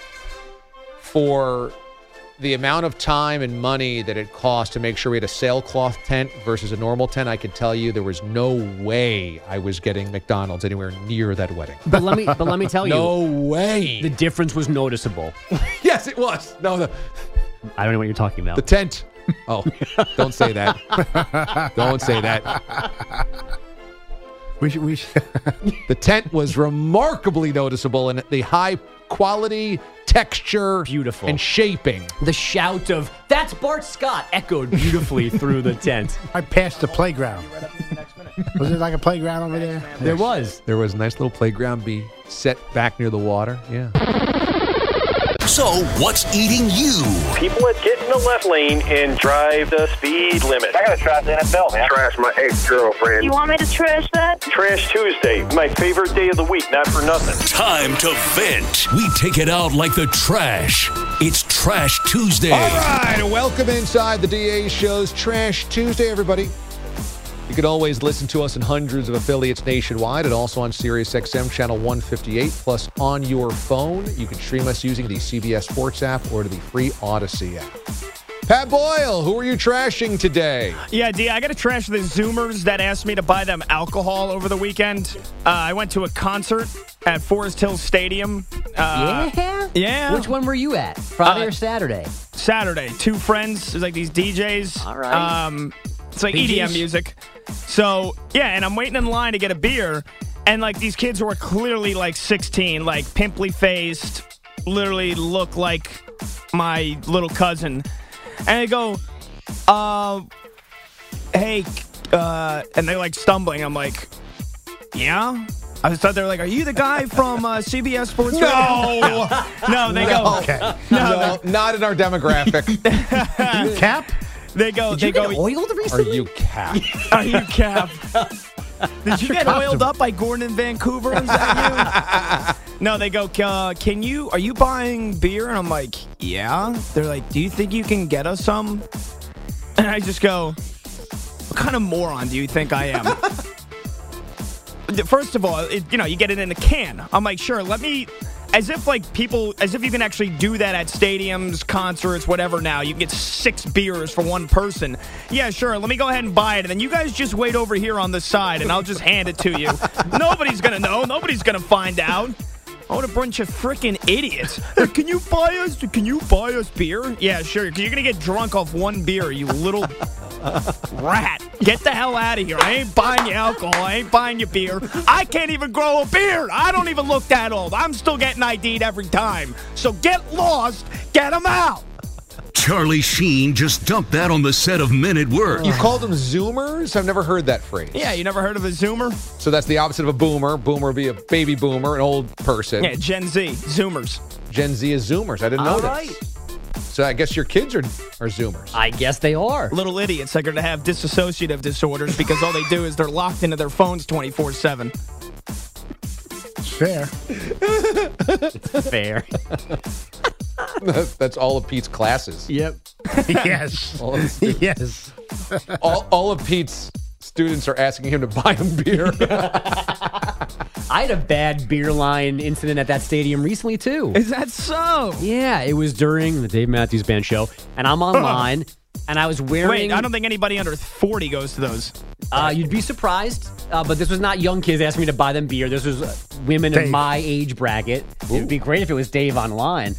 For the amount of time and money that it cost to make sure we had a sailcloth tent versus a normal tent, I could tell you there was no way I was getting McDonald's anywhere near that wedding. But let me but let me tell you, No way. the difference was noticeable. Yes, it was. No, the, I don't know what you're talking about. the tent. Oh, don't say that. Don't say that. We should. We should. The tent was remarkably noticeable in the high quality, texture, Beautiful. and shaping. The shout of, "That's Bart Scott," echoed beautifully through the tent. I passed the playground. Was there like a playground over there? There was. There was a nice little playground be set back near the water. Yeah. So, what's eating you? People that get in the left lane and drive the speed limit. I gotta trash the N F L, man. Trash my ex-girlfriend. You want me to trash that? Trash Tuesday, my favorite day of the week, not for nothing. Time to vent. We take it out like the trash. It's Trash Tuesday. All right, welcome inside the D A Show's Trash Tuesday, everybody. You can always listen to us in hundreds of affiliates nationwide and also on Sirius X M channel one fifty-eight, plus on your phone. You can stream us using the C B S Sports app or the free Odyssey app. Pat Boyle, who are you trashing today? Yeah, D, I got to trash the Zoomers that asked me to buy them alcohol over the weekend. Uh, I went to a concert at Forest Hill Stadium. Uh, Yeah? Yeah. Which one were you at? Friday Uh, or Saturday? Saturday. Two friends. There's like these D Js. All right. Um, it's like E D M Biggies. music. So, yeah, and I'm waiting in line to get a beer. And, like, these kids who are clearly, like, sixteen, like, pimply-faced, literally look like my little cousin. And I go, uh, hey, uh, and they're like stumbling. I'm like, yeah? I thought they were like, are you the guy from uh, C B S Sports? No. No, they No. go, Okay. no, No, not in our demographic. you Cap? They go, Did they you go, get oiled recently? Are you Cap? Are you Cap? Did you get costume. oiled up by Gordon in Vancouver? Is that you? No, they go, uh, can you, are you buying beer? And I'm like, yeah. They're like, do you think you can get us some? And I just go, what kind of moron do you think I am? First of all, it, you know, you get it in a can. I'm like, sure, let me, as if like people, as if you can actually do that at stadiums, concerts, whatever now. You can get six beers for one person. Yeah, sure, let me go ahead and buy it. And then you guys just wait over here on the side and I'll just hand it to you. Nobody's going to know. Nobody's going to find out. Oh, what a bunch of freaking idiots. Hey, can you buy us, can you buy us beer? Yeah, sure, because you're going to get drunk off one beer, you little rat. Get the hell out of here. I ain't buying you alcohol. I ain't buying you beer. I can't even grow a beard. I don't even look that old. I'm still getting I D'd every time. So get lost. Get them out. Charlie Sheen just dumped that on the set of Men at Work. You called them Zoomers? I've never heard that phrase. Yeah, you never heard of a Zoomer? So that's the opposite of a boomer. Boomer would be a baby boomer, an old person. Yeah, Gen Z. Zoomers. Gen Z is Zoomers. I didn't know All this. right. So I guess your kids are, are Zoomers. I guess they are. Little idiots. They're going to have dissociative disorders because all they do is they're locked into their phones twenty-four seven. Fair. Fair. That's all of Pete's classes. Yep. Yes. All of, students- Yes. all, all of Pete's students are asking him to buy him beer. I had a bad beer line incident at that stadium recently, too. Is that so? Yeah, it was during the Dave Matthews Band show, and I'm online, and I was wearing... Wait, I don't think anybody under forty goes to those. Uh, you'd be surprised, uh, but this was not young kids asking me to buy them beer. This was uh, women Dave. in my age bracket. It would be great if it was Dave online.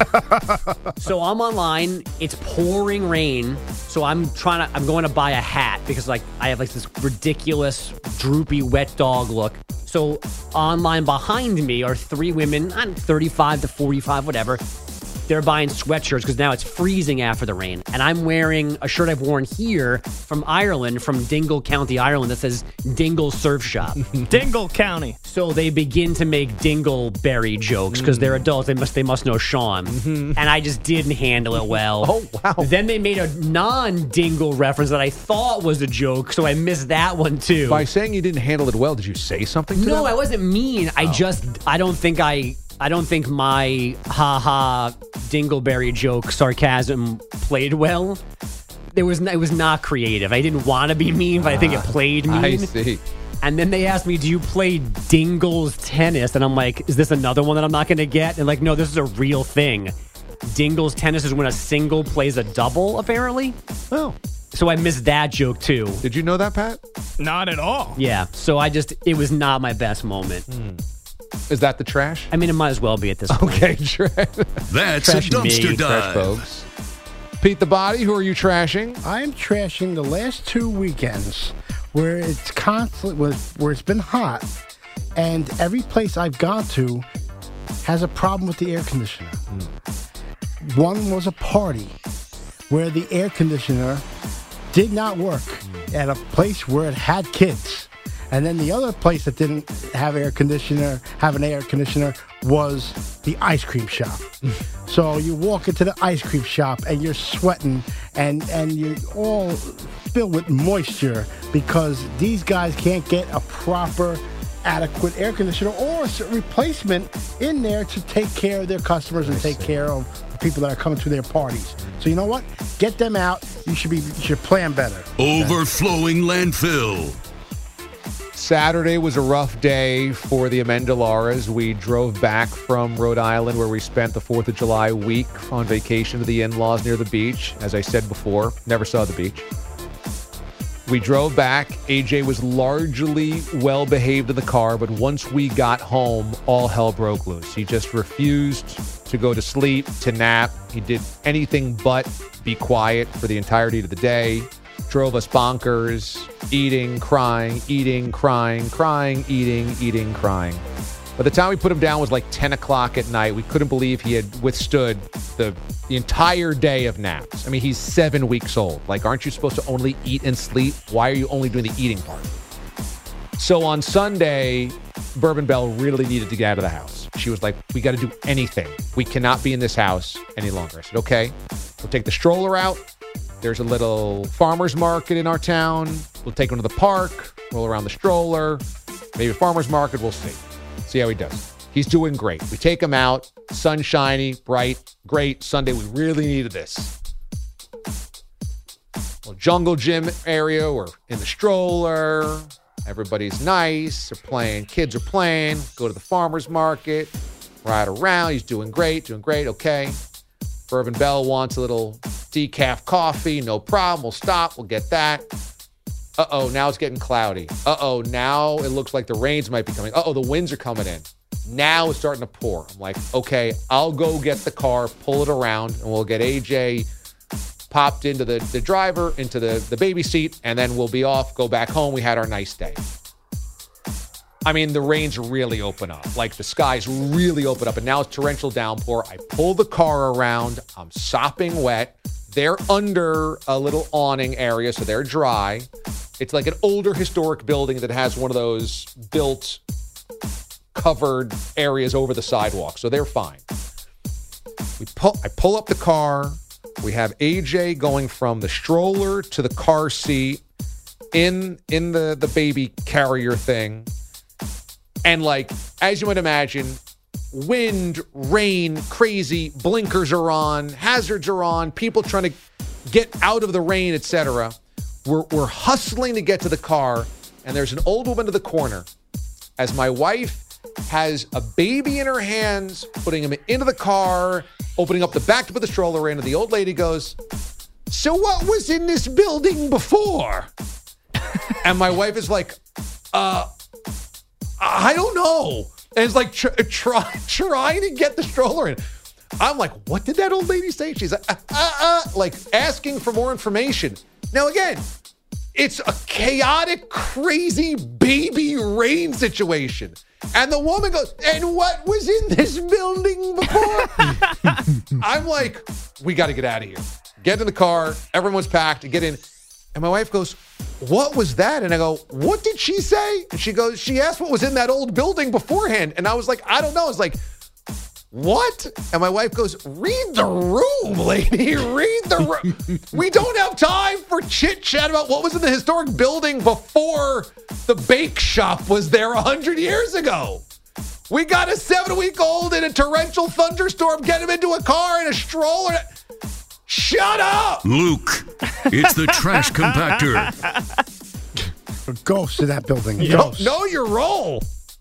So I'm online. It's pouring rain. So I'm trying to. I'm going to buy a hat because like I have like this ridiculous droopy wet dog look. So online behind me are three women, I'm thirty-five to forty-five, whatever. They're buying sweatshirts because now it's freezing after the rain. And I'm wearing a shirt I've worn here from Ireland, from Dingle County, Ireland, that says Dingle Surf Shop. Dingle County. So they begin to make dingleberry jokes because they're adults. They must they must know Sean. And I just didn't handle it well. Oh, wow. Then they made a non-dingle reference that I thought was a joke, so I missed that one too. By saying you didn't handle it well, did you say something to No, them? I wasn't mean. I Oh. just I don't think I I don't think my ha-ha dingleberry joke sarcasm played well. It was it was not creative. I didn't want to be mean, but I think it played mean. I see. And then they asked me, do you play Dingles tennis? And I'm like, is this another one that I'm not going to get? And like, no, this is a real thing. Dingles tennis is when a single plays a double, apparently. Oh. So I missed that joke, too. Did you know that, Pat? Not at all. Yeah. So I just, it was not my best moment. Is that the trash? I mean, it might as well be at this point. Okay, trash. That's Trash a dumpster me, dive. Trash folks. Pete the Body, who are you trashing? I'm trashing the last two weekends where it's constantly where, where it's been hot, and every place I've gone to has a problem with the air conditioner. Mm. One was a party where the air conditioner did not work at a place where it had kids. And then the other place that didn't have air conditioner, have an air conditioner, was the ice cream shop. So you walk into the ice cream shop and you're sweating and, and you're all filled with moisture because these guys can't get a proper, adequate air conditioner or a replacement in there to take care of their customers and take care of the people that are coming to their parties. So you know what? Get them out. You should be you should plan better. Overflowing landfill. Saturday was a rough day for the Amendolaras. We drove back from Rhode Island where we spent the fourth of July week on vacation to the in-laws near the beach. As I said before, never saw the beach. We drove back. A J was largely well-behaved in the car, but once we got home, all hell broke loose. He just refused to go to sleep, to nap. He did anything but be quiet for the entirety of the day. Drove us bonkers, eating, crying, eating, crying, crying, eating, eating, crying. By the time we put him down, it was like ten o'clock at night. We couldn't believe he had withstood the, the entire day of naps. I mean, he's seven weeks old. Like, aren't you supposed to only eat and sleep? Why are you only doing the eating part? So on Sunday, Bourbon Bell really needed to get out of the house. She was like, we got to do anything. We cannot be in this house any longer. I said, okay, we'll take the stroller out. There's a little farmer's market in our town. We'll take him to the park, roll around the stroller. Maybe a farmer's market, we'll see. See how he does. He's doing great. We take him out, sunshiny, bright, great. Sunday, we really needed this. Well, jungle gym area, we're in the stroller. Everybody's nice. They're playing. Kids are playing. Go to the farmer's market. Ride around. He's doing great, doing great. Okay. Bourbon Bell wants a little decaf coffee. No problem. We'll stop. We'll get that. Uh-oh, now it's getting cloudy. Uh-oh, now it looks like the rains might be coming. Uh-oh, the winds are coming in. Now it's starting to pour. I'm like, okay, I'll go get the car, pull it around, and we'll get A J popped into the, the driver, into the, the baby seat, and then we'll be off, go back home. We had our nice day. I mean, the rains really open up. Like, the skies really open up, and now it's torrential downpour. I pull the car around. I'm sopping wet. They're under a little awning area, so they're dry. It's like an older historic building that has one of those built covered areas over the sidewalk, so they're fine. We pull, I pull up the car. We have A J going from the stroller to the car seat in in the, the baby carrier thing. And like, as you might imagine, wind, rain, crazy, blinkers are on, hazards are on, people trying to get out of the rain, et cetera. We're, we're hustling to get to the car, and there's an old woman to the corner. As my wife has a baby in her hands, putting him into the car, opening up the back to put the stroller in, and the old lady goes, so what was in this building before? And my wife is like, uh, I don't know. And it's like tr- try, trying to get the stroller in. I'm like, what did that old lady say? She's like, uh, uh, uh, like asking for more information. Now, again, it's a chaotic, crazy baby rain situation. And the woman goes, and what was in this building before? I'm like, we got to get out of here. Get in the car. Everyone's packed. Get in. And my wife goes, what was that? And I go, what did she say? And she goes, she asked what was in that old building beforehand. And I was like, I don't know. It's like, what? And my wife goes, read the room, lady. Read the room. We don't have time for chit chat about what was in the historic building before the bake shop was there a hundred years ago. We got a seven-week-old in a torrential thunderstorm, get him into a car in a stroller. Shut up! Luke, it's the trash compactor. A ghost in that building. A Know, ghost. know your role.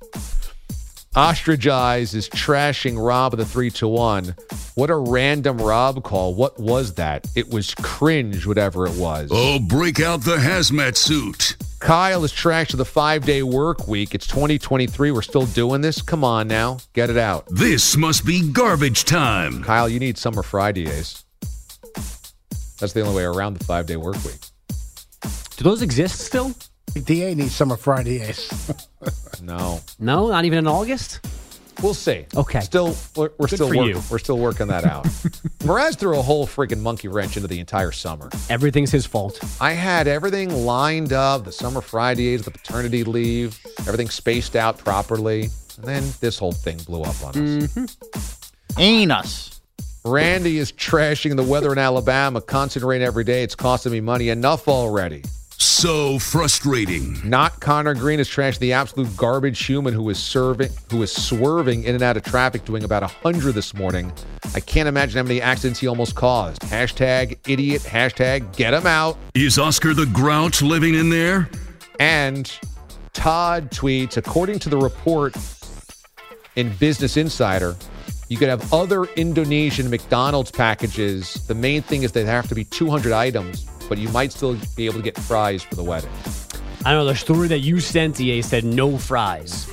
Ostrich Eyes is trashing Rob of the three two one. What a random Rob call. What was that? It was cringe, whatever it was. Oh, break out the hazmat suit. Kyle is trashing the five-day work week. It's twenty twenty-three. We're still doing this? Come on now. Get it out. This must be garbage time. Kyle, you need summer Fridays. That's the only way around the five-day work week. Do those exist still? D A needs summer Fridays. No. No, not even in August? We'll see. Okay. Still, we're, we're Good still for work, you. we're still working that out. Mraz threw a whole freaking monkey wrench into the entire summer. Everything's his fault. I had everything lined up, the summer Fridays, the paternity leave, everything spaced out properly, and then this whole thing blew up on us. Mm-hmm. Anus. Randy is trashing the weather in Alabama. Constant rain every day. It's costing me money. Enough already. So frustrating. Not Connor Green is trashing the absolute garbage human who is serving, who is swerving in and out of traffic, doing about a hundred this morning. I can't imagine how many accidents he almost caused. Hashtag idiot. Hashtag get him out. Is Oscar the Grouch living in there? And Todd tweets, according to the report in Business Insider, you could have other Indonesian McDonald's packages. The main thing is they have to be two hundred items, but you might still be able to get fries for the wedding. I know the story that you sent, E A, said no fries.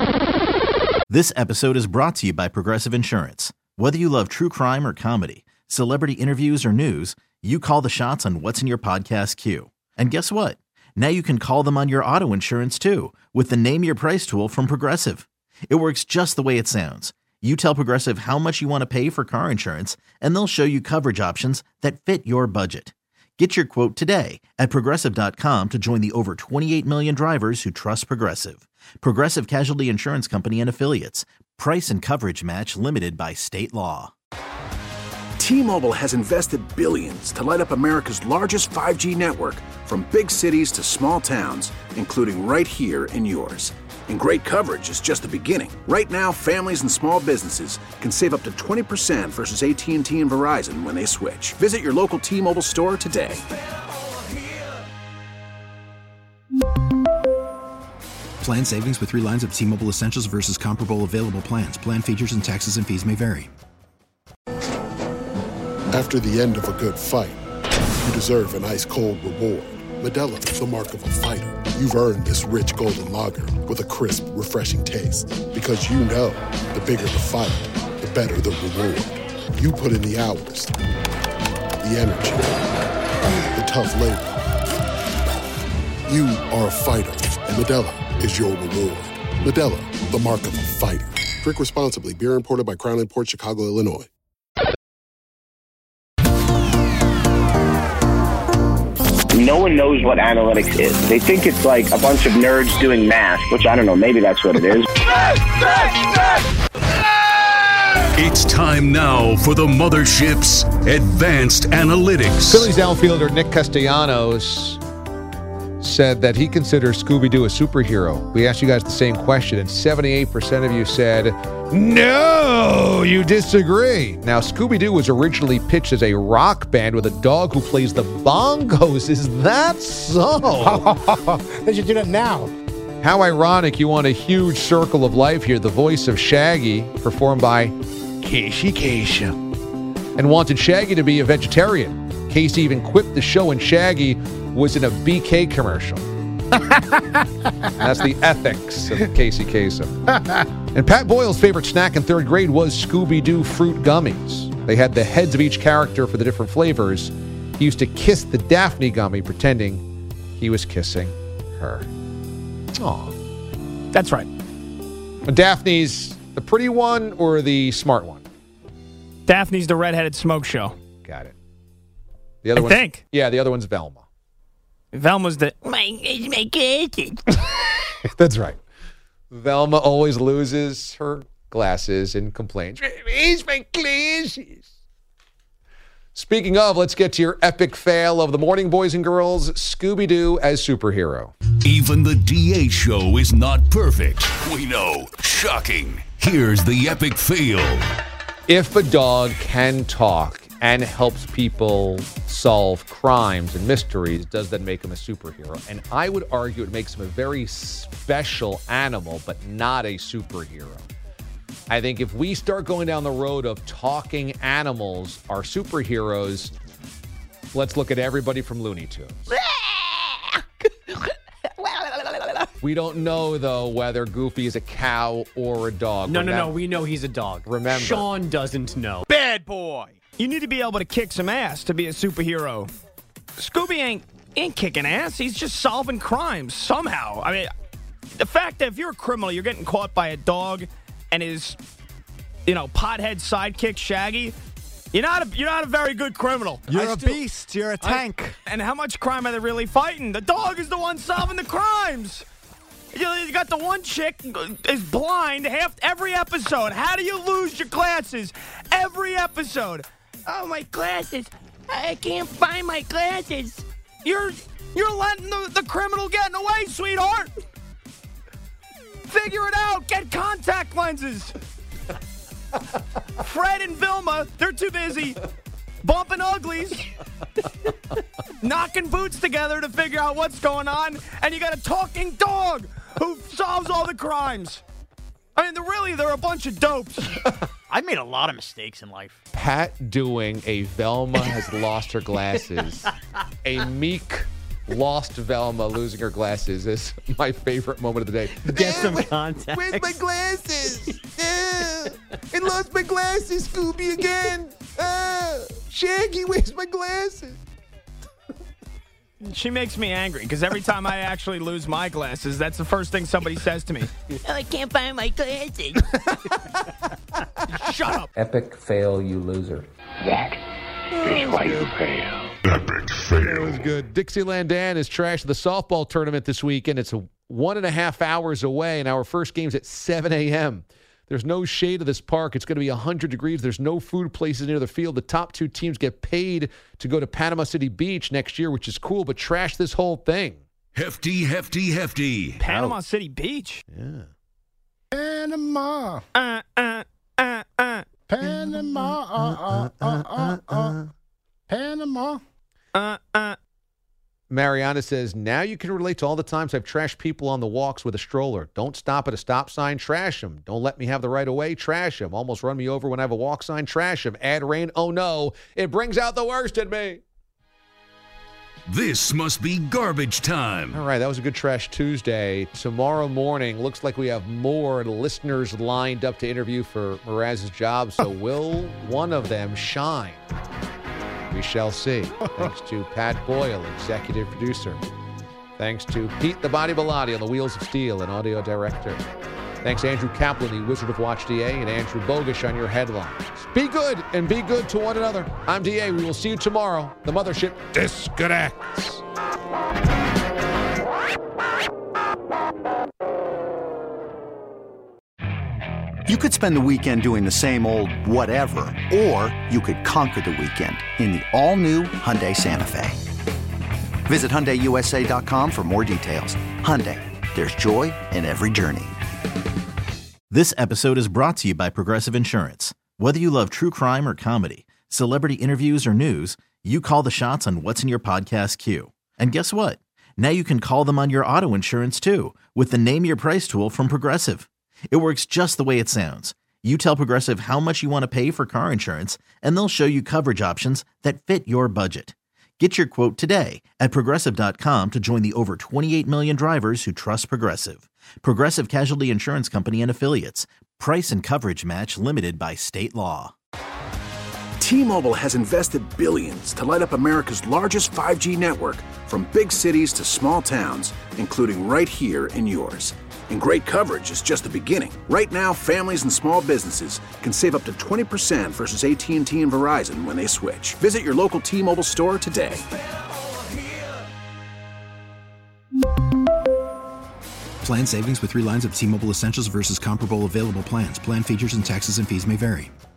This episode is brought to you by Progressive Insurance. Whether you love true crime or comedy, celebrity interviews or news, you call the shots on what's in your podcast queue. And guess what? Now you can call them on your auto insurance too with the Name Your Price tool from Progressive. It works just the way it sounds. You tell Progressive how much you want to pay for car insurance, and they'll show you coverage options that fit your budget. Get your quote today at Progressive dot com to join the over twenty-eight million drivers who trust Progressive. Progressive Casualty Insurance Company and Affiliates. Price and coverage match limited by state law. T-Mobile has invested billions to light up America's largest five G network, from big cities to small towns, including right here in yours. And great coverage is just the beginning. Right now, families and small businesses can save up to twenty percent versus A T and T and Verizon when they switch. Visit your local T-Mobile store today. Plan savings with three lines of T-Mobile Essentials versus comparable available plans. Plan features and taxes and fees may vary. After the end of a good fight, you deserve an ice-cold reward. Modelo is the mark of a fighter. You've earned this rich golden lager with a crisp, refreshing taste. Because you know, the bigger the fight, the better the reward. You put in the hours, the energy, the tough labor. You are a fighter, and Modelo is your reward. Modelo, the mark of a fighter. Drink responsibly. Beer imported by Crown Imports, Chicago, Illinois. No one knows what analytics is. They think it's like a bunch of nerds doing math, which I don't know, maybe that's what it is. It's time now for the Mothership's Advanced Analytics. Phillies outfielder Nick Castellanos said that he considers Scooby-Doo a superhero. We asked you guys the same question, and seventy-eight percent of you said, no, you disagree. Now, Scooby-Doo was originally pitched as a rock band with a dog who plays the bongos. Is that so? They should do that now. How ironic, you want a huge circle of life here. The voice of Shaggy, performed by Casey Kasem, and wanted Shaggy to be a vegetarian. Casey even quit the show, and Shaggy was in a B K commercial. That's the ethics of Casey Kasem. And Pat Boyle's favorite snack in third grade was Scooby-Doo fruit gummies. They had the heads of each character for the different flavors. He used to kiss the Daphne gummy, pretending he was kissing her. Aw. That's right. Daphne's the pretty one or the smart one? Daphne's the redheaded smoke show. Got it. The other I one's, think. Yeah, the other one's Velma. Velma's the... My, my glasses. That's right. Velma always loses her glasses and complains, where's my glasses? Speaking of, let's get to your epic fail of the morning, boys and girls. Scooby-Doo as superhero. Even the D A show is not perfect. We know. Shocking. Here's the epic fail. If a dog can talk and helps people solve crimes and mysteries, does that make him a superhero? And I would argue it makes him a very special animal, but not a superhero. I think if we start going down the road of talking animals are superheroes, let's look at everybody from Looney Tunes. We don't know, though, whether Goofy is a cow or a dog. No, Remember, no, no. We know he's a dog. Remember. Sean doesn't know. Bad boy. You need to be able to kick some ass to be a superhero. Scooby ain't, ain't kicking ass. He's just solving crimes somehow. I mean, the fact that if you're a criminal, you're getting caught by a dog and his, you know, pothead sidekick Shaggy, you're not a, you're not a very good criminal. You're I a still, beast. You're a tank. I, and how much crime are they really fighting? The dog is the one solving the crimes. You, you got the one chick is blind half every episode. How do you lose your glasses every episode? Oh, my glasses. I can't find my glasses. You're you're letting the, the criminal get away, sweetheart. Figure it out. Get contact lenses. Fred and Vilma, they're too busy bumping uglies, knocking boots together to figure out what's going on, and you got a talking dog who solves all the crimes. I mean, they're really, they're a bunch of dopes. I've made a lot of mistakes in life. Pat doing a Velma has lost her glasses. A meek lost Velma losing her glasses is my favorite moment of the day. Get some context. Where's my glasses? Uh, I lost my glasses, Scooby, again. Uh, Shaggy, where's my glasses? She makes me angry because every time I actually lose my glasses, that's the first thing somebody says to me. Oh, I can't find my glasses. Shut up. Epic fail, you loser. That is why you fail. Epic That was good. Dixieland Dan is trashed the softball tournament this weekend. It's a one and a half hours away, and our first game's at seven a.m. There's no shade of this park. It's going to be one hundred degrees. There's no food places near the field. The top two teams get paid to go to Panama City Beach next year, which is cool, but trash this whole thing. Hefty, hefty, hefty. Panama City Beach? Yeah. Panama. Uh, uh, uh, uh. Panama. Uh, uh, uh, uh, uh. Panama. Uh, uh. Mariana says, now you can relate to all the times I've trashed people on the walks with a stroller. Don't stop at a stop sign, trash them. Don't let me have the right of way, trash them. Almost run me over when I have a walk sign, trash them. Add rain, oh no, it brings out the worst in me. This must be garbage time. All right, that was a good Trash Tuesday. Tomorrow morning, looks like we have more listeners lined up to interview for Mraz's job, so will one of them shine? We shall see. Thanks to Pat Boyle, executive producer. Thanks to Pete the Body Bilotti on the Wheels of Steel and audio director. Thanks to Andrew Kaplan, the Wizard of Watch D A, and Andrew Bogish on your headlines. Be good and be good to one another. I'm D A. We will see you tomorrow. The mothership disconnects. You could spend the weekend doing the same old whatever, or you could conquer the weekend in the all-new Hyundai Santa Fe. Visit Hyundai U S A dot com for more details. Hyundai, there's joy in every journey. This episode is brought to you by Progressive Insurance. Whether you love true crime or comedy, celebrity interviews or news, you call the shots on what's in your podcast queue. And guess what? Now you can call them on your auto insurance too with the Name Your Price tool from Progressive. It works just the way it sounds. You tell Progressive how much you want to pay for car insurance, and they'll show you coverage options that fit your budget. Get your quote today at Progressive dot com to join the over twenty-eight million drivers who trust Progressive. Progressive Casualty Insurance Company and Affiliates. Price and coverage match limited by state law. T-Mobile has invested billions to light up America's largest five G network, from big cities to small towns, including right here in yours. And great coverage is just the beginning. Right now, families and small businesses can save up to twenty percent versus A T and T and Verizon when they switch. Visit your local T-Mobile store today. Plan savings with three lines of T-Mobile Essentials versus comparable available plans. Plan features and taxes and fees may vary.